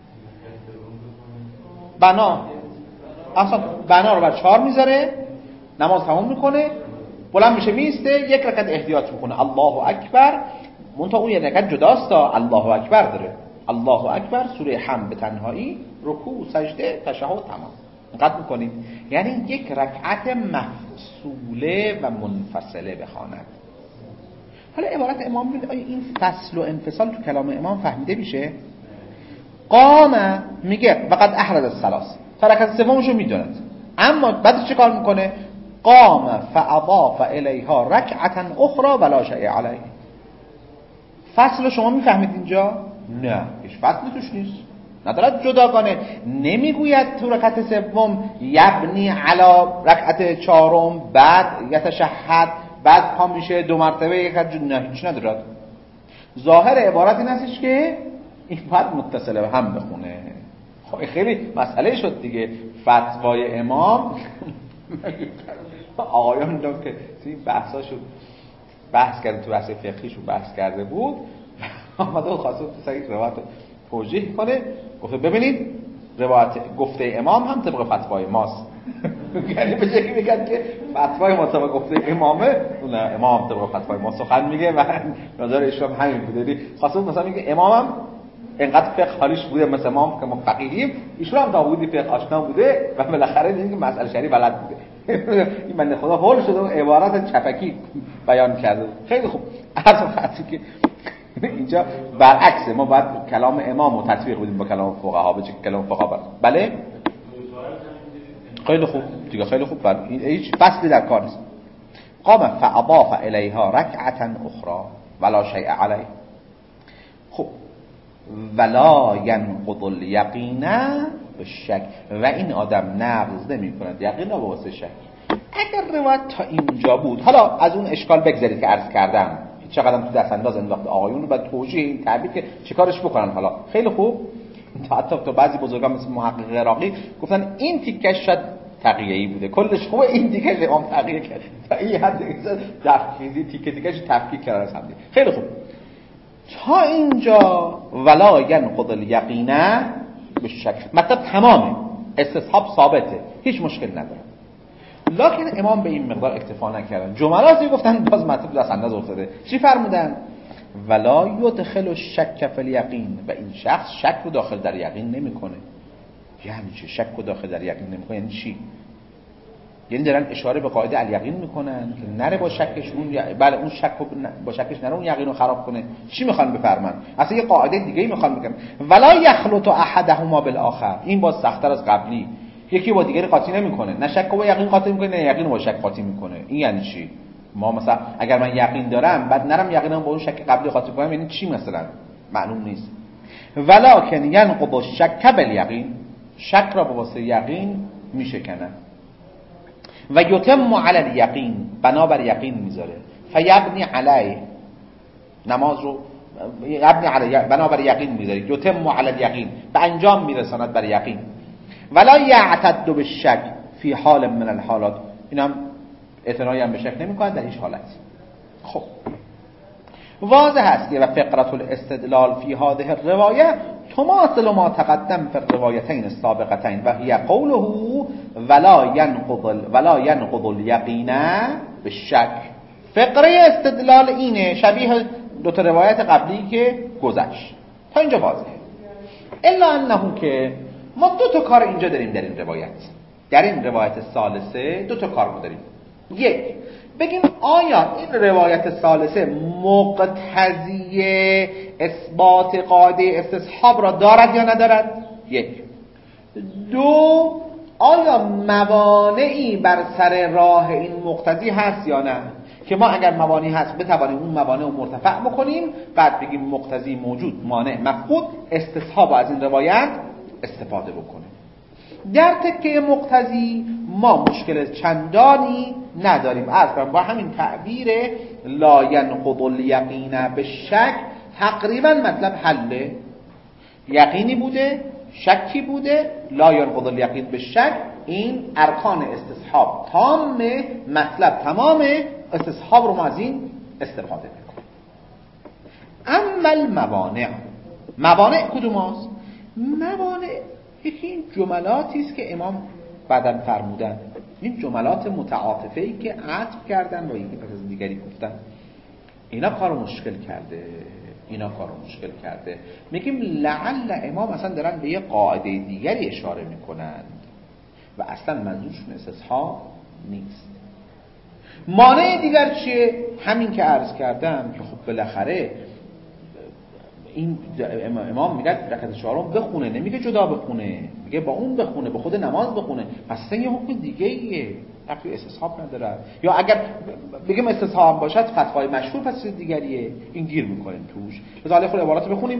بنا، اصلا بنا رو بر 4 میذاره، نماز تموم میکنه، بلند میشه میسته، یک رکعت احتیاط میکنه، الله اکبر، منتها اون یک رکعت جداست تا الله اکبر داره. الله اکبر، سوره حمد به تنهایی، رکوع، سجده، تشهد، تمام. اینقدر میکنید. یعنی یک رکعت مفصوله و منفصله بخواند. حالا عبارت امام ببینید آیا این فصل و انفصال تو کلام امام فهمیده میشه؟ قام میگه وقد احرز الثلاث، تا رکعت سومشو میدوند، اما بعد چه کار میکنه؟ قام فاضاف الیها رکعتا اخرى ولا شیء علیه. فصل شما میفهمید اینجا؟ نه، هیچ فصلی توش نیست، ندارد جداگانه، نمیگوید تو رکعت سوم یبنی علی رکعت چهارم بعد یتشهد بعد پا میشه 2 مرتبه یک رکعت، نه هیچ ندارد. ظاهر عبارت این هستش که این باید متصل به هم بخونه. خب خیلی مسئله شد دیگه. فتوای امام آقایان دم که این بحثاشو بحث کرده، تو بحث فقهیشو بحث کرده بود، آمده و خواسته سریع روایت توجیه کنه، گفته ببینید روایت گفته امام هم طبق فتوای ماست. یعنی به جایی میگن که فتوای ما طبق گفته امامه، نه امام طبق فتوای ما سخن میگه و نظر ایشون همین بوده. خواسته مثلا میگه امامم اینقدر فقه حالیش بوده مثل ما که ما فقیهیم، ایشون هم داوودی فقه آشنا بوده و بالاخره دیدن که مسئله شرعی بلد بوده. این بنده خدا هول شده و عبارات چپکی بیان کرده. خیلی خوب. عرض خاطری که اینجا برعکسه، ما باید کلام امام رو تطبیق بدیم با کلام فقها. به چه کلام فقها؟ بله خیلی خوب دیگه، خیلی خوب. بله هیچ فصلی در کار نیست. قام فاضاف الیها رکعتا اخرى ولا شیء علیه. خب ولا ینقض الیقین بالشک، و این آدم نقض نمی‌کند یقین را به واسطه شک. اگر روایت تا اینجا بود، حالا از اون اشکال بگذارید که عرض کردم چقدر تو دست انداز انداخت آقایون رو، بعد توجیه این تعبیر که چیکارش بکنن. حالا خیلی خوب، حتی تو بعضی بزرگان مثل محقق عراقی گفتن این تیکش شاید تقیه‌ای بوده، کلش خوبه، این تیکش امام تقیه کرد، تا این حد تفکیزی تیکش تفکیک کردن از هم. خیلی خوب تا اینجا ولا ینقض الیقین بالشک، مطلب تمامه، استصحاب ثابته، هیچ مشکل نداره. لکن امام به این مقدار اکتفا نکردن، جملاتی گفتن باز مطلب دست انداز افتاده. چی فرمودن؟ ولا یدخل الشک فی الیقین، و این شخص شک رو داخل در یقین نمیکنه. یعنی چه شک رو داخل در یقین نمیکنه؟ یعنی چی؟ یعنی دارن اشاره به قاعده الیقین میکنن که نره با شکش اون بله اون شک با شکش نره اون یقین رو خراب کنه. چی میخوان بفرمن؟ اصلا یه قاعده دیگه ای میخوان بگن، ولا یخلط احدهما بالاخر. این باز سخت‌تر از قبلی، یکی با دیگری قاطی نمیکنه، نه شک با یقین قاطی میکنه نه یقین با شک قاطی میکنه. این یعنی چی؟ ما مثلا اگر من یقین دارم بعد نرم یقینم با اون شک قبلی قاطی کنم، یعنی چی مثلا؟ معلوم نیست. ولکن ینقض الشک بالیقین، شک را به واسطه یقین میشکنه. و یتم علی الیقین، بنابر یقین میذاره. فیبنی علیه، نماز رو یبنی علی بنابر یقین میذاره. یتم علی الیقین، به انجام میرساند بر یقین. ولا یعتد بالشک فی حال من الحالات، اینم اعتنایی هم به شک نمیکنه در هیچ حالتی. خب واضح است که و فقرة الاستدلال فی هذه الروایه تماثل ما تقدم فی الروایتین السابقتین و هی قوله ولا ینقض الیقین بالشک. فقره استدلال اینه، شبیه دو تا روایت قبلی که گذشت. تا اینجا واضحه. الا انه که ما دو تا کار اینجا داریم در این روایت. در این روایت ثالثه دو تا کار داریم. یک، بگیم آیا این روایت ثالثه مقتضی اثبات قاعده استصحاب را دارد یا ندارد؟ یک. دو، آیا موانعی بر سر راه این مقتضی هست یا نه، که ما اگر موانعی هست بتوانیم اون موانع رو مرتفع بکنیم، بعد بگیم مقتضی موجود، مانع مفقود، استصحاب از این روایت استفاده بکنیم. در تکه مقتضی ما مشکل چندانی نداریم. از با همین تعبیر لا ینقض الیقین بالشک تقریبا مطلب حله. یقینی بوده، شکی بوده، لا ینقض الیقین بالشک، این ارکان استصحاب تامه، مطلب تمامه، استصحاب رو ما از این استفاده میکنیم. اما الموانع، موانع کدوم هست؟ موانع یکی این جملاتی است که امام بعداً فرمودن، این جملات متعاطفه‌ای که عطف کردن و یکی پس از دیگری گفتن، اینا کارو مشکل کرده. میگیم لعل امام اصلا دارن به یه قاعده دیگری اشاره میکنند و اصلا منظورشون استصحاب نیست. مانع دیگر چیه؟ همین که عرض کردم که خب بالاخره این امام میگه رکعت چهارم بخونه، نمیگه جدا بخونه، میگه با اون بخونه، به خود نماز بخونه. پس این یه حکم دیگه ایه، رفعی استصحاب نداره. یا اگر بگیم استصحاب باشد فتوای مشهور پس چیز دیگریه، این گیر میکنیم توش. لذا خود عبارات بخونیم.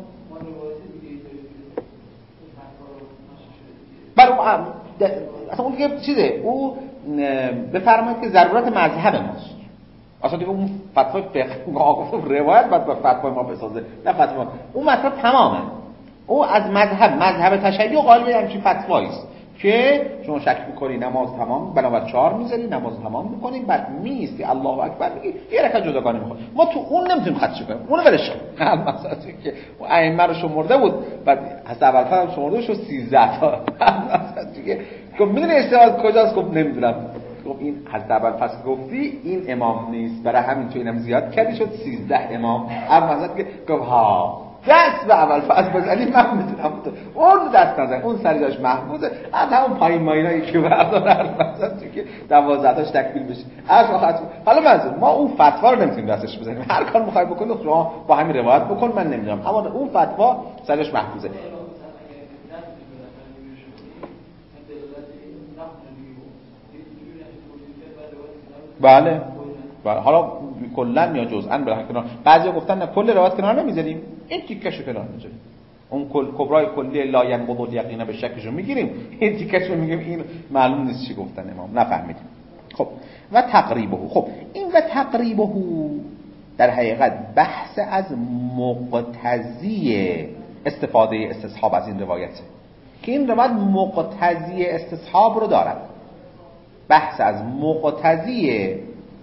اصلا اون دیگه چیزه، او بفرمایید که ضرورت مذهب ماست. اصلا دیگه اون فتوای فقه روایت بعد با فتوای ما بسازه، نه فتوا اون مطلب تمامه. او از مذهب تشیع قائل به همچین فتوایی است که شما شک می‌کنی نماز تمام، بنابر 4 می‌ذاری، نماز تمام می‌کنی، بعد میستی الله اکبر میگی یه رکعت جداگانه می‌خونی. ما تو اون نمی‌تونیم خدشه کنیم، اون ولش کن. مثلا که ائمه رو شمرده بود، بعد از اول فرض شمرده شد 13 تا. مثلا دیگه گفت می‌دونی اشتباه کجاست؟ گفت نمی‌دونم. گفت این از اول پس گفتی این امام نیست، برای همین تو اینم زیاد کردی شد 13 امام. اما مثلا که گفت ها دست به اول فرض بزنی من میتونم اون دست نزن، اون سری داشت محفوظه از همون پایین ماینایی که بردار حرف بزن تو که 12 تاش تکمیل بشه. حالا منظور ما اون فتوا رو نمیتونیم دستش بزنیم، هر کار میخوای بکنی شما با همین روایت بکن، من نمیدونم، اما اون فتوا سرش محفوظه. بله حالا کلا یا جزءا به کنار، بعضیا گفتن نه کل روایت کنار نمیذاریم، این تیکشو کنار میذاریم، اون کبرای کلی لا ینقض الیقین به شکشو میگیریم، این تیکشو میگیم. این معلوم نیست چی گفتن امام، نفهمیدیم. خب و تقریبه، خب این و تقریبه در حقیقت بحث از مقتضی استفاده استصحاب از این روایته که این روایت مقتضی استصحاب رو دارد. بحث از مقتضی،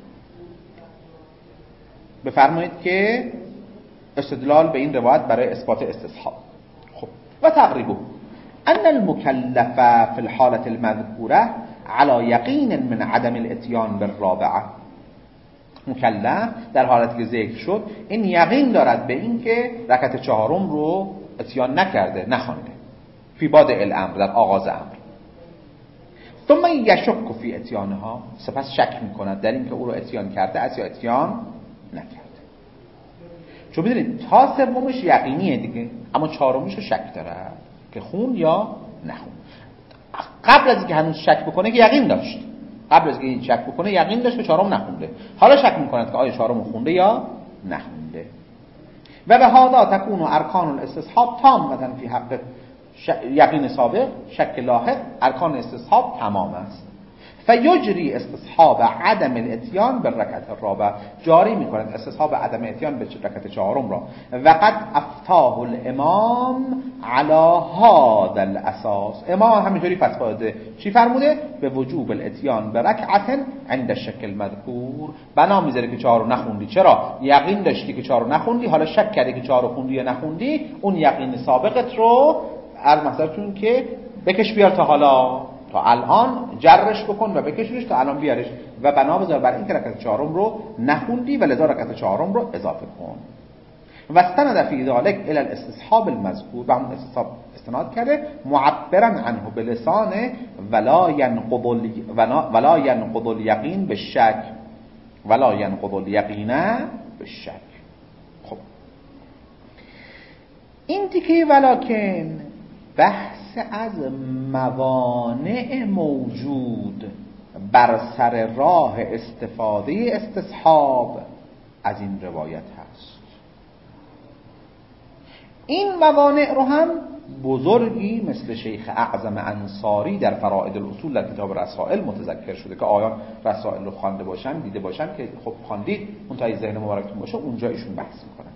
بفرمایید که استدلال به این روایت برای اثبات استصحاب. خب و تقریبه ان المكلف في الحالة المذكورة على يقين من عدم الاتيان بالرابعه، مکلف در حالتی که ذکر شد این یقین دارد به این که رکعت چهارم رو اتیان نکرده، نخوانده، فی بادئ الامر، در آغاز امر. ثم یشک فی اتیانها، سپس شک میکند در این که او رو اتیان کرده است یا اتیان نکرده. چون بدونید تا سومش یقینیه دیگه، اما چهارمش رو شک داره که خون یا نخون. قبل از اینکه هنوز شک بکنه که یقین داشت، قبل از اینکه شک بکنه یقین داشت که چهارم نخونده، حالا شک میکند که آیا چهارم خونده یا نخونده. و به هذا تكون ارکان الاستصحاب تامه فی حق یقین سابق، شک لاحق، ارکان استصحاب تمام است. فیجری استصحاب عدم الاتیان بالرکعت الرابعه، جاری میکند استصحاب عدم الاتیان به رکعت چهارم را. و قد افتاه الامام علی هذا الاساس، امام همینجوری فتوا داده. چی فرموده؟ به وجوب الاتیان برکعت عند الشک المذکور، بنا میذاره که چهار رو نخوندی. چرا؟ یقین داشتی که چهار رو نخوندی، حالا شک کردی که چهار رو خوندی یا نخوندی، اون یقین سابقت رو از مثلا که بکش بیار تا الان جرش بکن و بکشش تا الان بیارش، و بنا بذار بر این که رکعت چهارم رو نخوندی و لذا رکعت چهارم رو اضافه کن. و استند فی ذلک الی الاستصحاب المذکور، به اون استصحاب استناد کرده، معبرا عنه بلسان ولا ینقض الیقین بالشک، ولا ینقض الیقین بالشک. خب این دیگه ولکن بحث از موانع موجود بر سر راه استفاده استصحاب از این روایت هست. این موانع رو هم بزرگی مثل شیخ اعظم انصاری در فرائد الاصول در کتاب رسائل متذکر شده که آیان رسائل رو خوانده باشن، دیده باشن، که خب خواندید منتهی ذهن مبارکتون باشه، اونجا ایشون بحث میکنن.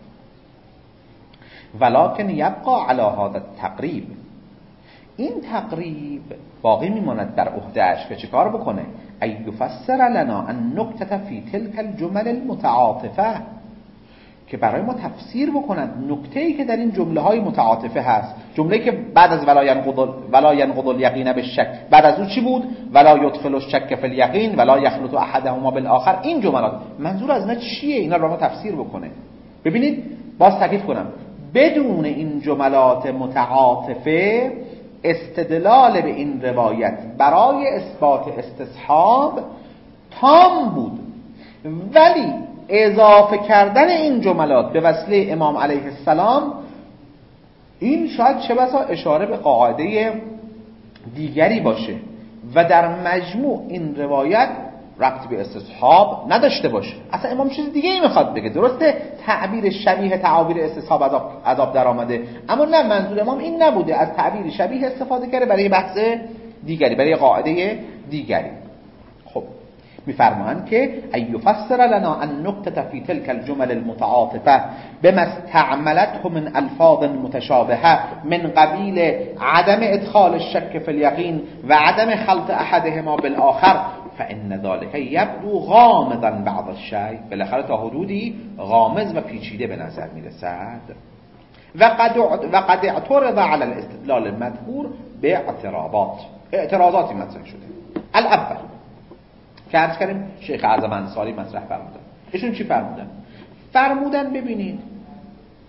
ولکن یبقى علی هذا التقریب، این تقریب باقی میماند در عهده‌اش که چه کار بکنه؟ ای یفسر لنا النکته فی تلک الجمل المتعاطفه، که برای ما تفسیر بکنند نکته‌ای که در این جمله های متعاطفه هست. جمله‌ای که بعد از ولا ینقض الیقین بالشک، بعد از اون چی بود؟ ولا یدخل الشک فی الیقین ولا یخلط احدهما بالآخر. این جملات منظور از اینا چیه؟ اینا رو ما تفسیر بکنه. ببینید باز تاکید کنم، بدون این جملات متعاطفه استدلال به این روایت برای اثبات استصحاب تام بود، ولی اضافه کردن این جملات به وسیله امام علیه السلام، این شاید چه بسا اشاره به قاعده دیگری باشه و در مجموع این روایت ربط به استصحاب نداشته باشه. اصلا امام چیز دیگه ای میخواد بگه. درسته تعبیر شبیه تعابیر استصحاب عذاب در آمده، اما نه، منظور امام این نبوده، از تعبیر شبیه استفاده کرده برای بحث دیگری، برای قاعده دیگری. خب میفرمایند که ای یفسر لنا النکته فی تلک الجمل المتعاطفه بما استعملته من الفاظ متشابهه من قبیل عدم ادخال الشک فی الیقین و عدم خلط احدهما بالآخر، فان ذلك یبدو غامضا بعض الشیء، بالاخره تا حدودی غامض و پیچیده به نظر میرسد. و قد اعترض على الاستدلال المذکور به اعتراضاتی مطرح شده. الاول که عرض کردیم شیخ اعظم انصاری مطرح فرمودن. ایشون چی فرمودن؟ فرمودن ببینید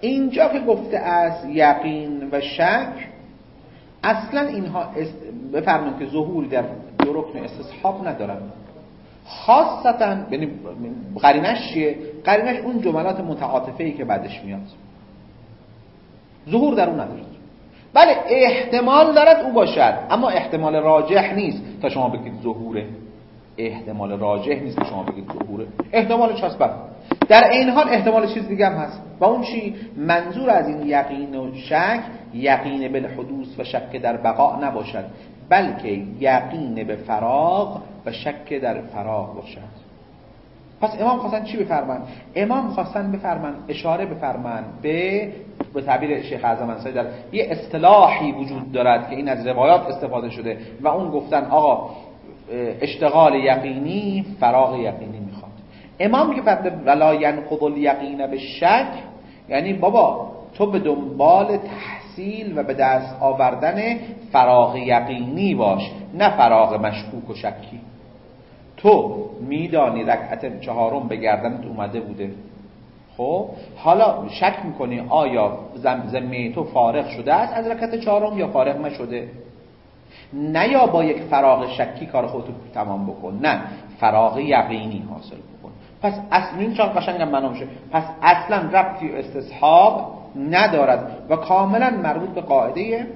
اینجا که گفته است یقین و شک، اصلا اینها بفرمایید که ظهوری در دو رکن استصحاب ندارن. خاصتا یعنی قرینش چیه؟ قرینش اون جملات متعاطفه‌ای که بعدش میاد، ظهور در اون نداره. بله احتمال دارد او باشد، اما احتمال راجح نیست تا شما بگید ظهوره. احتمال راجح نیست که شما بگید ظهوره، احتمال چسبت. در این حال احتمال چیز دیگه هم هست. و اون چی؟ منظور از این یقین و شک یقین بالحدوث و شک در بقا نباشد، بلکه یقین به فراغ و شک در فراغ باشد. پس امام خواستن چی بفرمان؟ امام خواستن بفرمان، اشاره بفرمان به تعبیر شیخ اعظم انصاری در یه اصطلاحی وجود دارد که این از روایات استفاده شده و اون گفتن آقا اشتغال یقینی فراغ یقینی میخواد. امام که فرد ولا ینقض الیقین بالشک، یعنی بابا تو به دنبال تحصیل و به دست آوردن فراغ یقینی باش، نه فراغ مشکوک و شکی. تو میدانی رکعت چهارم به گردنت اومده بوده، خب حالا شک میکنی آیا ذمه تو فارغ شده است از رکعت چهارم یا فارغ نشده. نه یا با یک فراغ شکی کار خودتو تمام بکن، نه فراغ یقینی حاصل بکن. پس اصلا این چون قشنگم معلوم میشه، پس اصلا ربطی استصحاب ندارد و کاملا مربوط به قاعده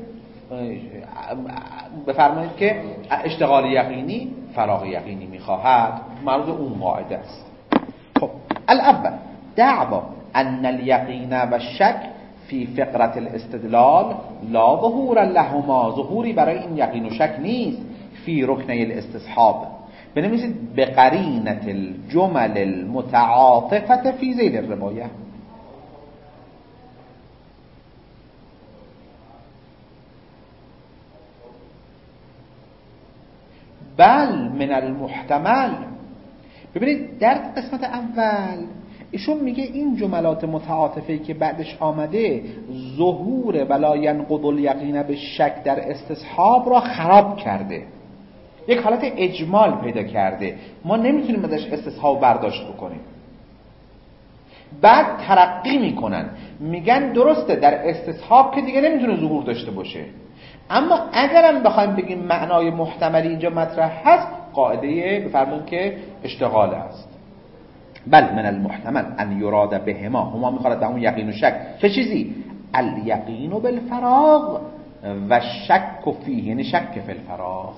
بفرمایید که اشتغال یقینی فراغ یقینی میخواهد، مربوط اون قاعده است. خب الاول دعوا ان الیقین و الشک فی فقرة الاستدلال لا ظهور لهما، ظهوری برای این یقین و شک نیست فی رکنی الاستصحاب. بنویسید بقرینة الجمل المتعاطفة فی ذیل الروایه. بل من المحتمل. ببینید در قسمت اول ایشون میگه این جملات متعاطفه که بعدش آمده ظهور ولا ینقض الیقین بالشک در استصحاب را خراب کرده، یک حالت اجمال پیدا کرده، ما نمیتونیم ازش استصحاب برداشت بکنیم. بعد ترقی میکنن، میگن درسته در استصحاب که دیگه نمیتونه ظهور داشته باشه، اما اگرم بخوایم بگیم معنای محتملی اینجا مطرح هست، قاعده بفرمایید که اشتغال است. بل من المحتمل ان یراد بهما، هما میخواد به اون یقین و شک. چه چیزی؟ الیقین بالفراغ و شک فیه، یعنی شک فی الفراغ.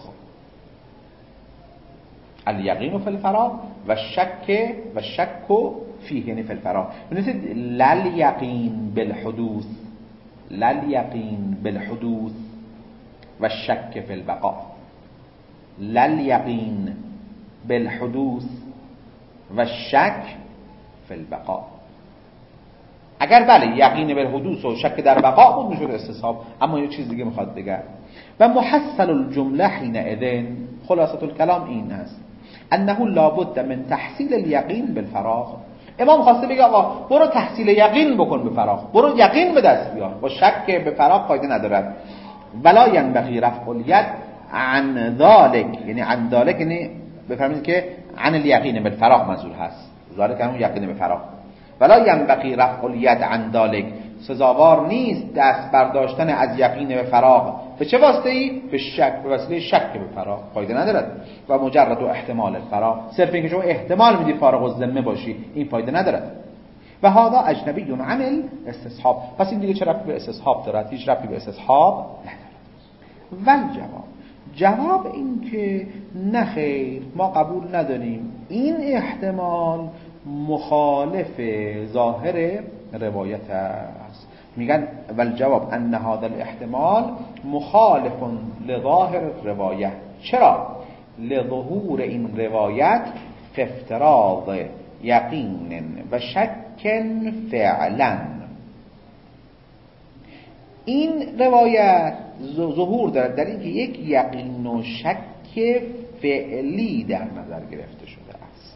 الیقین فی الفراغ و شک فیه، یعنی فی الفراغ. بنویسید لل یقین بالحدوث، لل یقین بالحدوث و شک فی البقاء. لل یقین بالحدوث و شک فی البقاء. اگر بله یقین بالحدوث و شک در بقاء بود میشد استصحاب، اما یه چیز دیگه میخواد بگه. و محصل الجمله حینئذ، خلاصه الکلام این است انه لابد من تحصیل الیقین بالفراغ. امام خواسته بگه آقا برو تحصیل یقین بکن به فراغ، برو یقین به دست بیار، با شک به فراغ فایده ندارد. ولا ینبغی رفع الید عن ذلک، یعنی عن ذلک یعنی بفهمید که عن الیقین بالفراغ منظور هست، ذلک همون یقین به فراغ. ولا ینبغی رفع الید عن ذلک، سزاوار نیست دست برداشتن از یقین به فراغ. به چه واسطه‌ای؟ به شک، به وسیله شک به فراغ، فایده ندارد. و مجرد احتمال الفراغ، صرف اینکه شما احتمال میدی فارغ الذمه باشی، این فایده ندارد. و هذا اجنبی عن الاستصحاب، پس این دیگه چه ربطی به استصحاب دارد؟ هیچ ربطی به استصحاب ندارد. جواب این که نه خیر، ما قبول نداریم این احتمال مخالف ظاهر روایت است. میگن والجواب ان هذا الاحتمال مخالف لظاهر روایت. چرا؟ لظهور این روایت فی افتراض یقین و شک فعلا. این روایت ظهور دارد در اینکه یک یقین و شک فعلی در نظر گرفته شده است.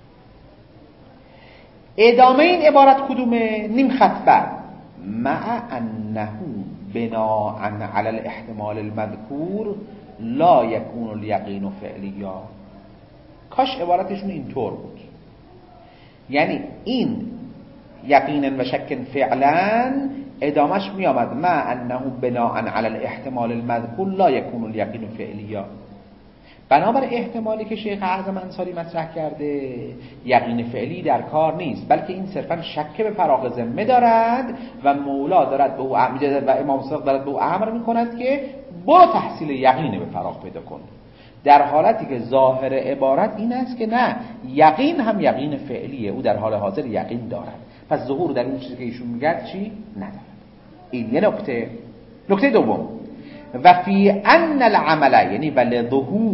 ادامه این عبارت کدومه؟ نیم خط بعد مع انه بناء علی الاحتمال المذکور لا یکون الیقین فعلیا. کاش عبارتشون اینطور بود، یعنی این یقینا و شک فعلا ادامش می آمد مع انه بناء علی الاحتمال المذکور لا یکون الیقین فعلیا. بنابر احتمالی که شیخ اعظم انصاری مطرح کرده یقین فعلی در کار نیست، بلکه این صرفا شک به فراغ ذمه دارد و مولا دارد به او و امام صادق دارد به او امر میکند که برو تحصیل یقین به فراغ پیدا کن، در حالتی که ظاهر عبارت این است که نه، یقین هم یقین فعلیه، او در حال حاضر یقین دارد، پس ظهور در این چیزی که ایشون میگه چی ندارد. این یه نکته. نکته دوم، و فی ان العمل، یعنی ولی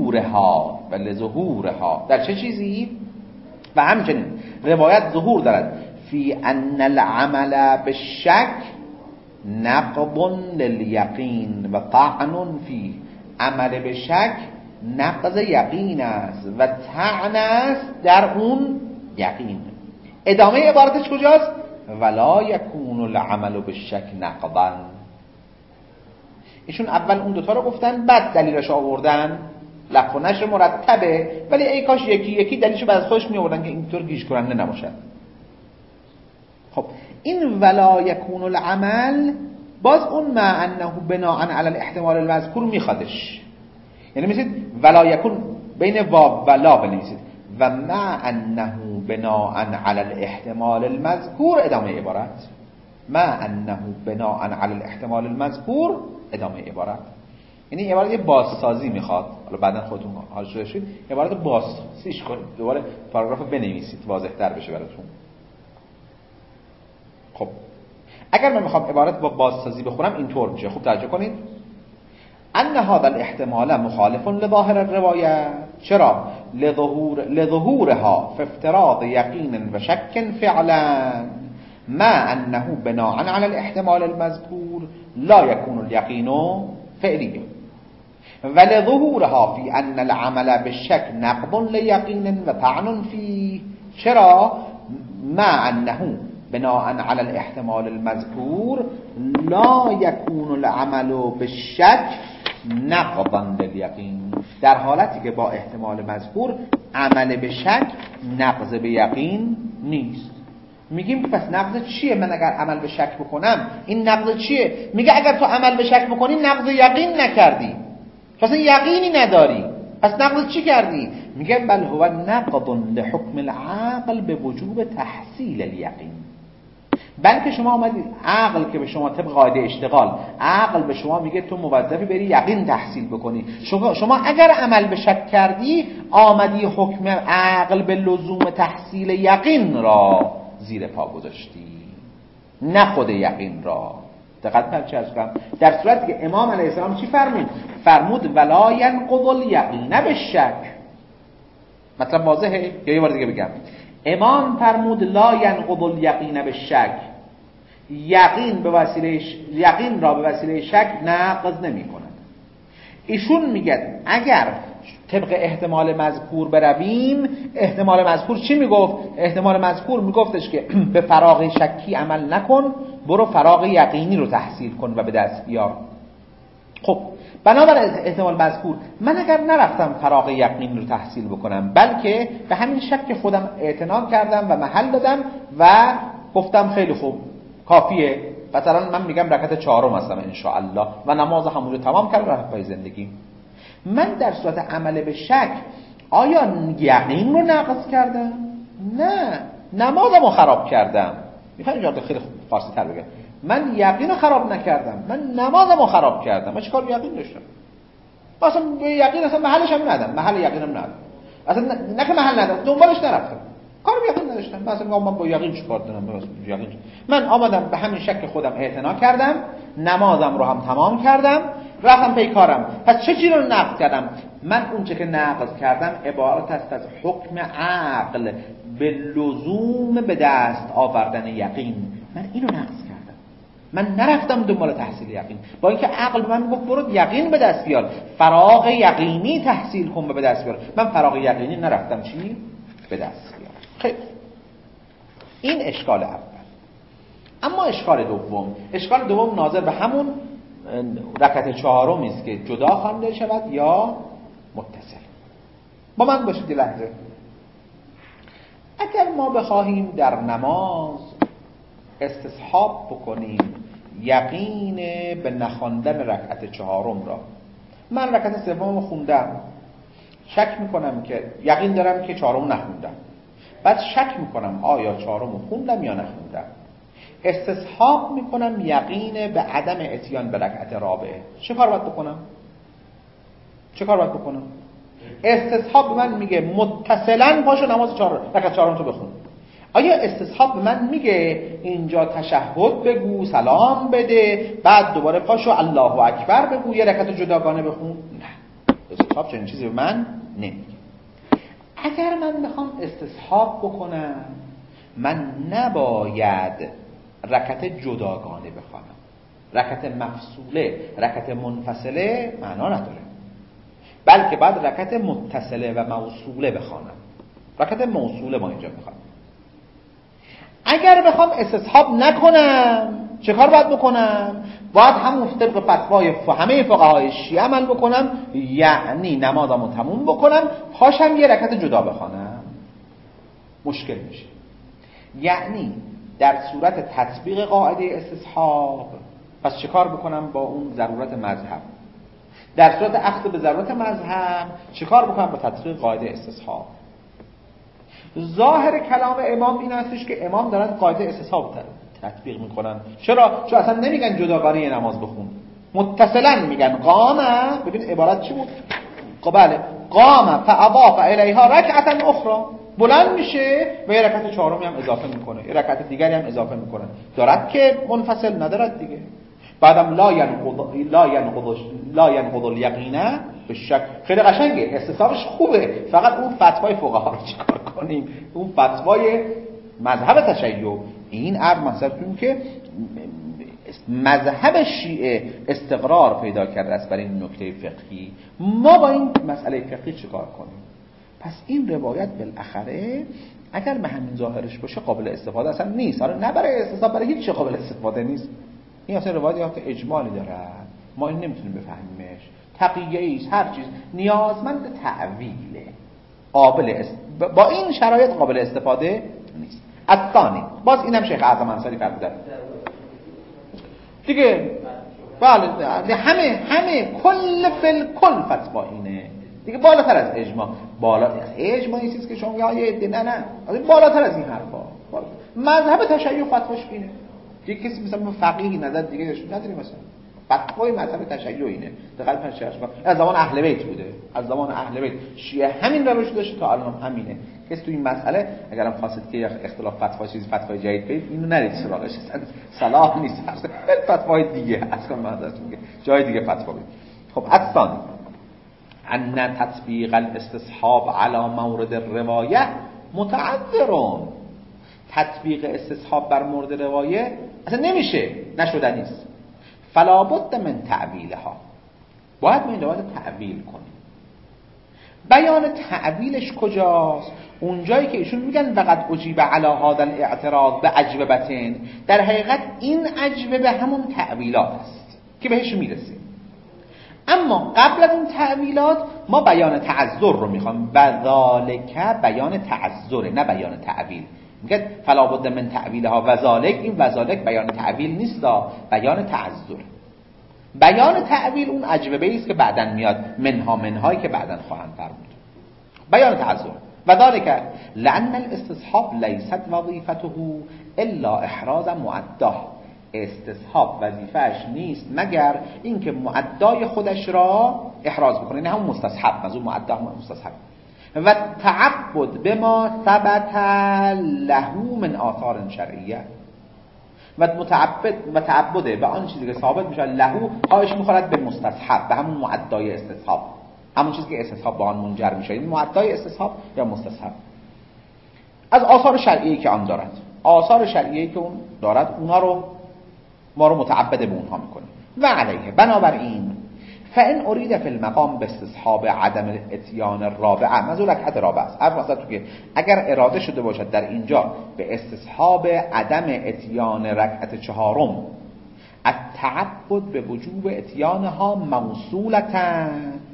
ظهورها در چه چیزی؟ و همچنین روایت ظهور دارد فی ان العمل بالشک نقض للیقین و طعن فی، عمل به شک نقض یقین است و طعن است در اون یقین. ادامه عبارتش کجاست؟ ولا یکون العمل بالشک نقضا. ایشون اول اون دوتا رو گفتن بعد دلیلش آوردن، لفظ و نشر مرتبه، ولی ای کاش یکی یکی دلیلشو بعد از خودش می آوردن که اینطور گیج کننده نباشد. خب این ولا یکون العمل باز اون مع انه بناء علی الاحتمال المذکور میخوادش، یعنی میگید ولا یکون بین واو و لا بنویسید و مع انه بناء علی الاحتمال المذکور ادامه عبارت، مع انه بناء علی الاحتمال المذکور ادامه عبارت. یعنی عبارت یه بازسازی میخواد، حالا بعدن خودتون حاضر شید عبارت بازسازیش کنید، دوباره پاراگراف بنویسید واضح تر بشه براتون. خب اگر من میخوام عبارت با بازسازی بخونم اینطور میشه. خوب توجه کنید. ان هذا الاحتمال مخالف لظاهر الروايه. چرا؟ لظهورها في افتراض یقین و شک فعلا ما انه بناء على الاحتمال المذكور لا يكون اليقين فعليا ولظهورها في ان العمل بالشك نقض ليقين وطعن فيه. چرا؟ ما انه بناء على الاحتمال المذكور لا يكون العمل بالشك نقضا لليقين، در حالتی که با احتمال مذکور عمل به شک نقض به یقین نیست. میگیم پس نقض چیه؟ من اگر عمل به شک بکنم این نقض چیه؟ میگه اگر تو عمل به شک بکنی نقض یقین نکردی، پس یقینی نداری، پس نقض چی کردی؟ میگه بل هو نقض لحکم العقل به وجوب تحصیل الیقین. بلکه شما آمدید عقل که به شما طبق قاعده اشتغال عقل به شما میگه تو موظفی بری یقین تحصیل بکنی، شما اگر عمل به شک کردی آمدی حکم عقل به لزوم تحصیل یقین را زیر پا گذاشتی، نه خود یقین را. دقت کنید چه عرض کنم. در صورتی که امام علیه السلام چی فرمود؟ فرمود ولا ینقض الیقین بالشک. مطلب واضحه یا یه بار دیگه بگم؟ امام فرمود لا ینقض الیقین بالشک، یقین را به وسیله شک نقض نمی‌کند. ایشون میگه اگر طبق احتمال مذکور برویم، احتمال مذکور چی میگفت؟ احتمال مذکور میگفتش که به فراغ شکی عمل نکن، برو فراغ یقینی رو تحصیل کن و به دست بیار. خب بنابراین احتمال مذکور من اگر نرفتم فراغ یقین رو تحصیل بکنم، بلکه به همین شک خودم اعتنا کردم و محل دادم و گفتم خیلی خوب کافیه، مثلا من میگم رکعت 4 هستم ان شاء الله و نماز همون رو تمام کردم رفت پای زندگی، من در صورت عمل به شک آیا یقین رو نقض کردم؟ نه، نمازم رو خراب کردم. میخوایم اینجا خیلی فارسی تر بگم، من یقین رو خراب نکردم، من نمازم رو خراب کردم. من چیکار یقین داشتم؟ اصلا یقین اصلا محلش هم ندادم، محل یقینم ندادم، اصلا نه که محل ندادم، دنبالش نرفتم، کارم یقین نداشتم. مثلا من با یقین چیکار دارم؟ یقین من آمدم به همین شک خودم اعتنا کردم، نمازم رو هم تمام کردم، رفتم پی کارم. پس چه چیزی رو نقض کردم؟ من اون چه که نقض کردم عبارت است از حکم عقل به لزوم به دست آوردن یقین. من اینو نقض کردم، من نرفتم دنبال تحصیل یقین، با اینکه عقل به من میگفت برو یقین به دست بیار، فراغ یقینی تحصیل کن و به دست بیار. من فراغ یقینی نرفتم چی؟ به دست بیار. خیلی این اشکال اول. اما اشکال دوم ناظر به همون رکعت 4 است که جدا خوانده شود یا متصل. با من باشید لحظه. اگر ما بخواهیم در نماز استصحاب بکنیم یقین به نخواندن رکعت چهارم را. من رکعت سوم خوندم، شک میکنم که یقین دارم که چهارم نخوندم، بعد شک میکنم آیا چهارم خوندم یا نخوندم، استصحاب میکنم یقین به عدم اتیان به رکعت رابعه. چه کار باید بکنم؟ استصحاب به من میگه متصلاً پاشو نماز رکعت چهارم تو بخون. آیا استصحاب به من میگه اینجا تشهد بگو، سلام بده، بعد دوباره پاشو الله اکبر بگو، یه رکعت جداگانه بخون؟ نه، استصحاب چنین چیزی به من نمیگه. اگر من بخوام استصحاب بکنم، من نباید رکعت جداگانه بخوانم. رکعت مفصوله، رکعت منفصله معنا نداره، بلکه بعد رکعت متصله و موصوله بخوانم. رکعت موصوله ما اینجا میخوام. اگر بخوام استصحاب نکنم چه کار باید بکنم؟ باید همون طبق فتوای همه فقهای شیعه عمل بکنم، یعنی نمازمو تموم بکنم، پاشم یه رکعت جدا بخوانم. مشکل میشه. یعنی در صورت تطبیق قاعده استصحاب پس چه کار بکنم با اون ضرورت مذهب؟ در صورت اخذ به ضرورت مذهب چه کار بکنم با تطبیق قاعده استصحاب؟ ظاهر کلام امام این هستش که امام دارن قاعده استصحاب تطبیق میکنن. چرا؟ چون اصلا نمیگن جداگانه نماز بخون، متصلاً میگن قام. ببین عبارت چی بود؟ بله، قام فاضاف الیها رکعتا اخرى، بلند میشه و یه رکعت چهارمی هم اضافه میکنه، یه رکعت دیگری هم اضافه میکنه. دارد که منفصل ندارد دیگه. بعدم لا ينقض اليقین بالشک. خیلی قشنگه، استصحابش خوبه، فقط اون فتوای فقها رو چیکار کنیم؟ اون فتوای مذهب تشیع. این عرض مثلا که مذهب شیعه استقرار پیدا کرده است برای این نکته فقهی. ما با این مسئله فقهی چیکار کنیم؟ پس این روایت بالاخره اگر به همین ظاهرش باشه قابل استفاده اصلا نیست. حالا نه برای استصحاب، برای هیچ چیز قابل استفاده نیست. این اصلا روایت اجمالی داره، ما این نمیتونیم بفهمیمش. تقیه ایست، هر چیز نیازمند تعویله، با این شرایط قابل استفاده نیست. الثانی، باز اینم شیخ اعظم انصاری فرمودن دیگه. بله، همه کل فل فتوا اینه دیگه، بالاتر از اجماع. اجماع این چیز که شما یه عده نه بالاتر از این حرفا. مذهب تشیع فتواش اینه. یک کسی مثلا فقیهی نظر دیگه داشت نداری، مثلا فتوای مذهب تشیع اینه. دقیقاً از زمان اهل بیت بوده، از زمان اهل بیت شیعه همین روش داشته تا الان همینه. کسی تو این مسئله اگرم خواستید که اختلاف فتوا چیزی فتوای جدید بگید، اینو نرید سراغش، اصلا صلاح نیست. فتوای دیگه اصلا مذهبتون میگه جای دیگه فتوا بدید. خب اصلا ان تطبیق الاستصحاب علی مورد الروایه متعذر. تطبیق استصحاب بر مورد روایه اصلا نمیشه، نشدنی است. فلا بد من تعویلها، باید ما این روایت تعویل کنیم. بیان تعویلش کجاست؟ اونجایی که ایشون میگن وقد اجیب علی هذا الاعتراض باجوبتين، در حقیقت این اجوبه همون تعویلات است که بهش میرسیم. اما قبل از اون تعویلات ما بیان تعذر رو میخوام، و ذالک بیان تعذر نه بیان تعویل. میگه فلا بد من تعویلها و ذالک، این و ذالک بیان تعویل نیست، بیان تعذر. بیان تعویل اون اجوبه است که بعدن میاد، منهایی که بعدن خواهند فرمود. بیان تعذر و ذالک لان الاستصحاب لیست وظیفته الا احراز معداه. استصحاب وظیفه‌اش نیست مگر اینکه معدای خودش را احراز بکنه، نه همون مستصحب، منظور معدا مستصحب. و تعبد بما ثبت له من آثار شرعیه، و متعبده به آن چیزی که ثابت میشه له، پایش میخورد به مستصحب، به همون معدای استصحاب، همون چیزی که استصحاب به آن منجر میشه. این معدای استصحاب یا مستصحب از آثار شرعیه‌ای که آن دارد، آثار شرعیه‌ای که اون دارد، اونها رو ما رو متعبد به اونها میکنه. و علیه بنابراین فان اريد فی المقام باستصحاب عدم اتیان الرابعه، منظور رکعت رابعه است. اصلا تو که اگر اراده شده باشد در اینجا به استصحاب عدم اتیان رکعت چهارم، التعبد به وجوب اتیانها موصولتن،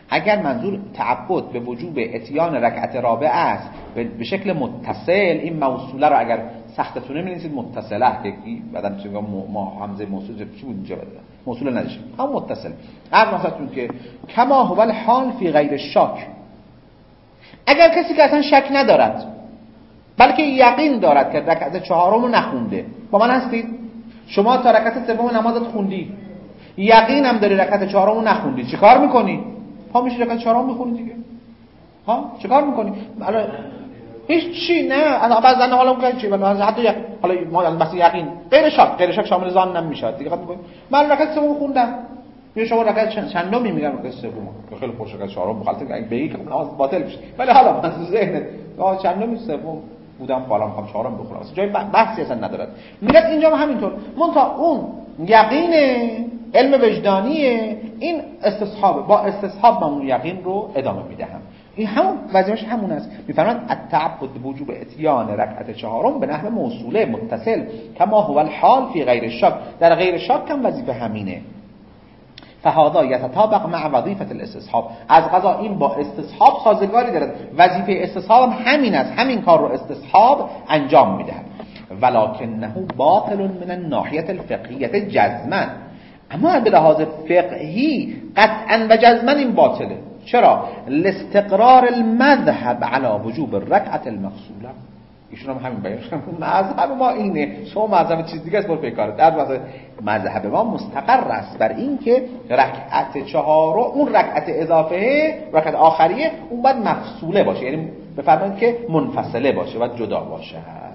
اگر منظور تعبد به وجوب اتیان رکعت رابعه است به شکل متصل، این موصوله رو اگر سختتونه می‌نویسید متصله، یکی بعدم چه ما همزه موصول چی بود اینجا موصول نداشتیم، هم متصل. هر مثلا که کما هو الحال فی غیر الشک، اگر کسی که اصلا شک ندارد بلکه یقین دارد که رکعت چهارم رو نخونده، با من هستید؟ شما تا رکعت سوم نمازت خوندی، یقین هم داری رکعت چهارم رو نخوندی، چیکار میکنی؟ ها میشه رکعت چهارم میخونی دیگه. ها چیکار میکنی؟ الان هیچ چی نه، انا بعضن حالا میگن چی، مثلا حتی حالا ما مثلا یقین غیر شک شامل ظن نمیشه دیگه. میگم من رکعت سوم خوندم، میگه شما رکعت چندمی میگم رکعت سوم، خیلی خوش رکعت چهارم مخالفت اگه بگی که نماز باطل میشه، ولی حالا من ذهنت چندمی سوم بودم بالا میخوام چهارم بخونم، جای بحثی اصلا ندارد. میگه اینجا هم همینطور، منتها اون یقین علم وجدانیه، این استصحاب، با استصحاب من اون یقین رو ادامه میدهم. این همون وظیفش همون است. میفرماید التعبد بوجوب اتیان رکعت چهارم به نحو موصوله متصل کما هو الحال فی غیر الشک، در غیر شک هم وظیفه همینه. فهذا یتطابق مع وظیفه الاستصحاب، از قضا این با استصحاب سازگاری دارد، وظیفه استصحاب هم همین است، همین کار رو استصحاب انجام میدهد. ولکنه باطل من الناحیه الفقهیه جزما، اما به لحاظ فقهی قطعا و جزما این باطله. چرا؟ لاستقرار المذهب على وجوب الرکعت المفصوله. ایشون هم همین بیان مذهب ما اینه، شما مذهب چیز دیگه است برو پیکارت. در مذهب ما مستقر است بر این که رکعت چهارم، اون رکعت اضافه، رکعت آخریه، اون باید مفصوله باشه، یعنی بفرمایید که منفصله باشه و جدا باشه.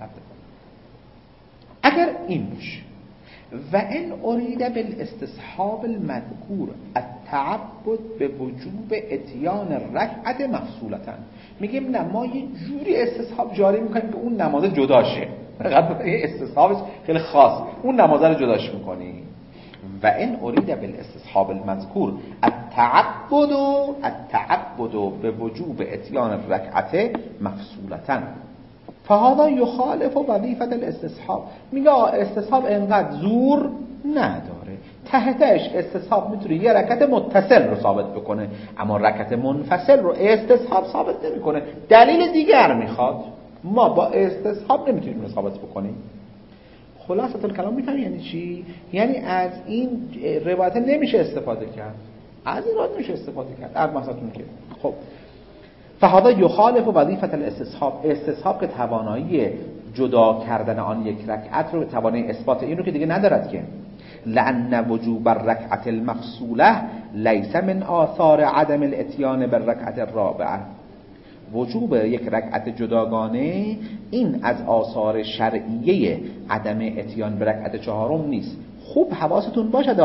اگر این باشه و این ارید بالاستصحاب المذکور التعبد به وجوب اتیان رکعت مفصولتن، میگیم نه ما یه جوری استصحاب جاری میکنیم که اون نماز جداشه، استصحابش خیلی خاص، اون نماز رو جداش میکنیم. و این ارید بالاستصحاب المذکور التعبد به وجوب اتیان رکعت مفصولتن فهذا یخالف وظیفه الاستصحاب. میگه استصحاب انقدر زور نداره، تحتش استصحاب میتونه یه رکعت متصل رو ثابت بکنه، اما رکعت منفصل رو استصحاب ثابت نمیکنه، دلیل دیگر میخواد. ما با استصحاب نمیتونیم رو ثابت بکنیم. خلاصه الکلام میفهمی یعنی چی؟ یعنی از این روایت نمیشه استفاده کرد، از این روایت نمیشه استفاده کرد. از مثلا که خب فهذا یخالف وظیفه الاستصحاب، استصحاب که توانایی جدا کردن آن یک رکعت رو، توانایی اثبات این رو که دیگه ندارد که. لأن وجوب الرکعت المفصوله لیس من آثار عدم الاتیان بالرکعت الرابعه، وجوب یک رکعت جداگانه این از آثار شرعیه عدم اتیان به رکعت چهارم نیست. خوب حواستون باشد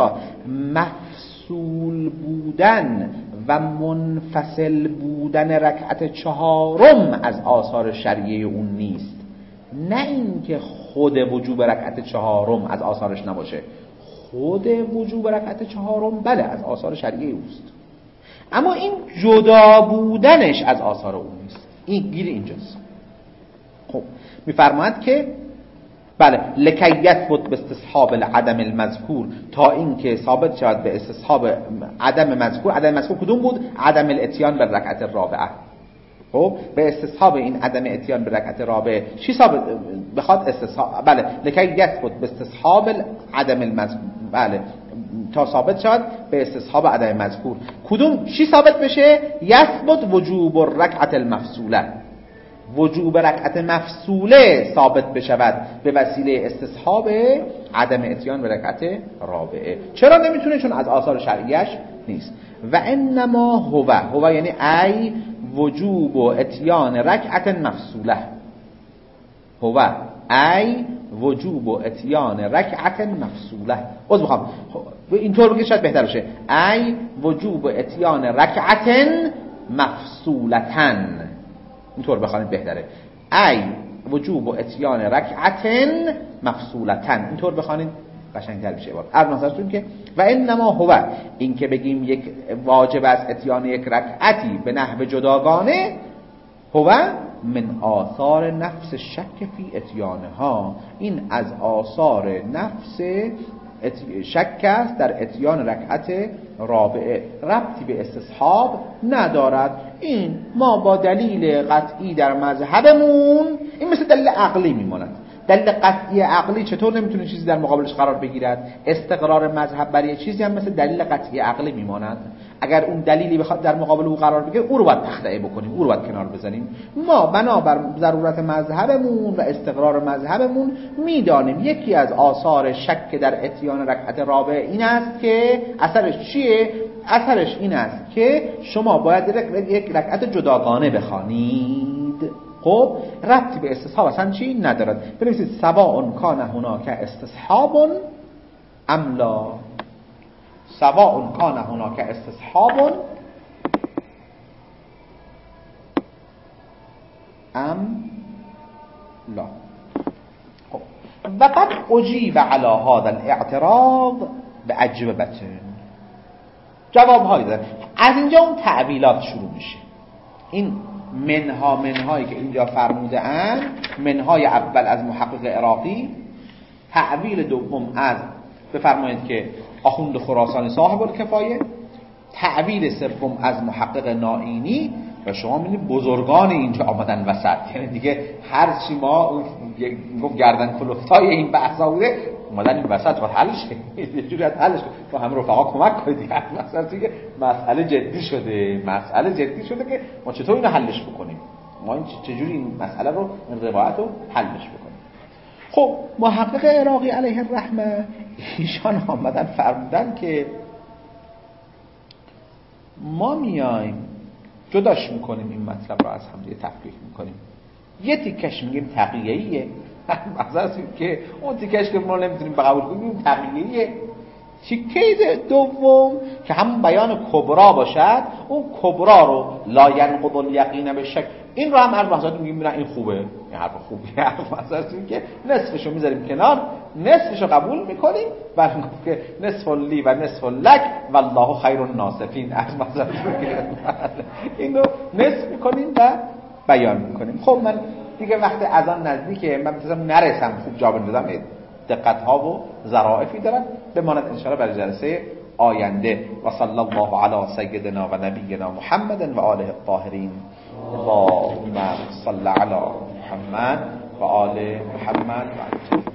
مفصول بودن و منفصل بودن رکعت چهارم از آثار شرعیه اون نیست، نه اینکه خود وجوب رکعت چهارم از آثارش نباشه. خود وجوب رکعت چهارم بله از آثار شرعیه اوست، اما این جدا بودنش از آثار اون نیست. این گیر اینجاست. خب میفرماید که بله لکی یثبت به استصحاب العدم المذکور، تا اینکه ثابت شود به استصحاب عدم مذکور. عدم مذکور کدوم بود؟ عدم الاتیان به رکعت الرابعه. خب به استصحاب این عدم اتیان به رکعت رابعه چی ثابت بخواد استصحاب؟ بله لکی یثبت به استصحاب عدم المذکور، بله تا ثابت شود به استصحاب عدم مذکور. کدوم چی ثابت بشه؟ یثبت وجوب الرکعت المفصوله، وجوب رکعت مفصوله ثابت بشود به وسیله استصحاب عدم اتیان به رکعت رابعه. چرا نمیتونه؟ چون از آثار شرعیش نیست. و انما هو یعنی ای وجوب اتیان رکعت مفصوله، هو ای وجوب اتیان رکعت مفصوله. از بخوام اینطور بگید شاید بهتر باشه، ای وجوب اتیان رکعت مفصولتن، اینطور بخوانید بهتره، ای وجوب اتیان رکعت مفصولتن، اینطور بخوانید قشنگتر میشه. نظرتون که و انما هو، این که بگیم یک واجب است اتیان یک رکعتی به نحو جداگانه، هو من آثار نفس شک فی اتیانها، این از آثار نفس شک است در اتیان رکعت رابعه، ربطی به استصحاب ندارد. این ما با دلیل قطعی در مذهبمون، این مثل دلیل عقلی میماند. دلیل قطعی عقلی چطور نمیتونه چیزی در مقابلش قرار بگیرد؟ استقرار مذهب برای چیزی هم مثل دلیل قطعی عقلی میماند. اگر اون دلیلی بخواد در مقابل او قرار بگیره، او رو باید تخطئه بکنیم، او رو باید کنار بزنیم. ما بنابر ضرورت مذهبمون و استقرار مذهبمون میدانیم یکی از آثار شک در اتیان رکعت رابعه این است که اثرش چیه؟ اثرش این است که شما باید یک رکعت جداگانه بخوانید. خب ربطی به استصحاب اصلا چی ندارد. بنویسید سواء کان هناک استصحاب ام لا، سواء کان هناک استصحاب ام لا. خب و قد اجیب علی هذا الاعتراض باجوبه، جواب هایی داره. از اینجا اون تعبیلات شروع میشه. این منهایی که اینجا فرموده اند، منهای اول از محقق عراقی، تعبیل دوم از بفرمایید که آخوند خراسانی صاحب الکفایه، تعبیل سوم از محقق نائینی، و شما می‌بینید بزرگان اینجا آمدن وسط. یعنی دیگه هر چی ما اون گردن کلفتای این بحثا بوده اومدن این وسط و حلش یه جوری حلش با هم رفقا کمک کنید دیگه. مثلا دیگه مسئله جدی شده که ما چطور اینو حلش بکنیم، ما این چجوری این مسئله رو، این روایت رو حلش بکنیم. خب محقق عراقی علیه الرحمه ایشان آمدن فرمودن که ما میایم جداش میکنیم این مطلب رو از هم دیگه تفکیک میکنیم. یه تیکش میگیم تقیه‌ایه، مثلا که اون تیکش که ما نمیتونیم قبول کنیم تقیه‌ایه. تیکه دوم که همون بیان کبرا باشد، اون کبرا رو لا ینقض الیقین بالشک، این رو هم هر وقت میگیم نه این خوبه، این حرف خوبیه، مثلا که نصفشو میذاریم کنار، نصفشو قبول میکنیم و گفت که نصف لی و نصف لک والله خیر الناصفین، از مثلا اینو نصف میکنیم و بیان میکنیم. خب من دیگه وقت اذان نزدیکه، من می‌خواستم نرسم خوب جا بندازم، دقت‌ها و ظرافی دارن، بماند ان شاء الله برای جلسه آینده. و صلی الله علی سیدنا و نبینا محمد و آله الطاهرین. اللهم صل علی محمد و آل محمد.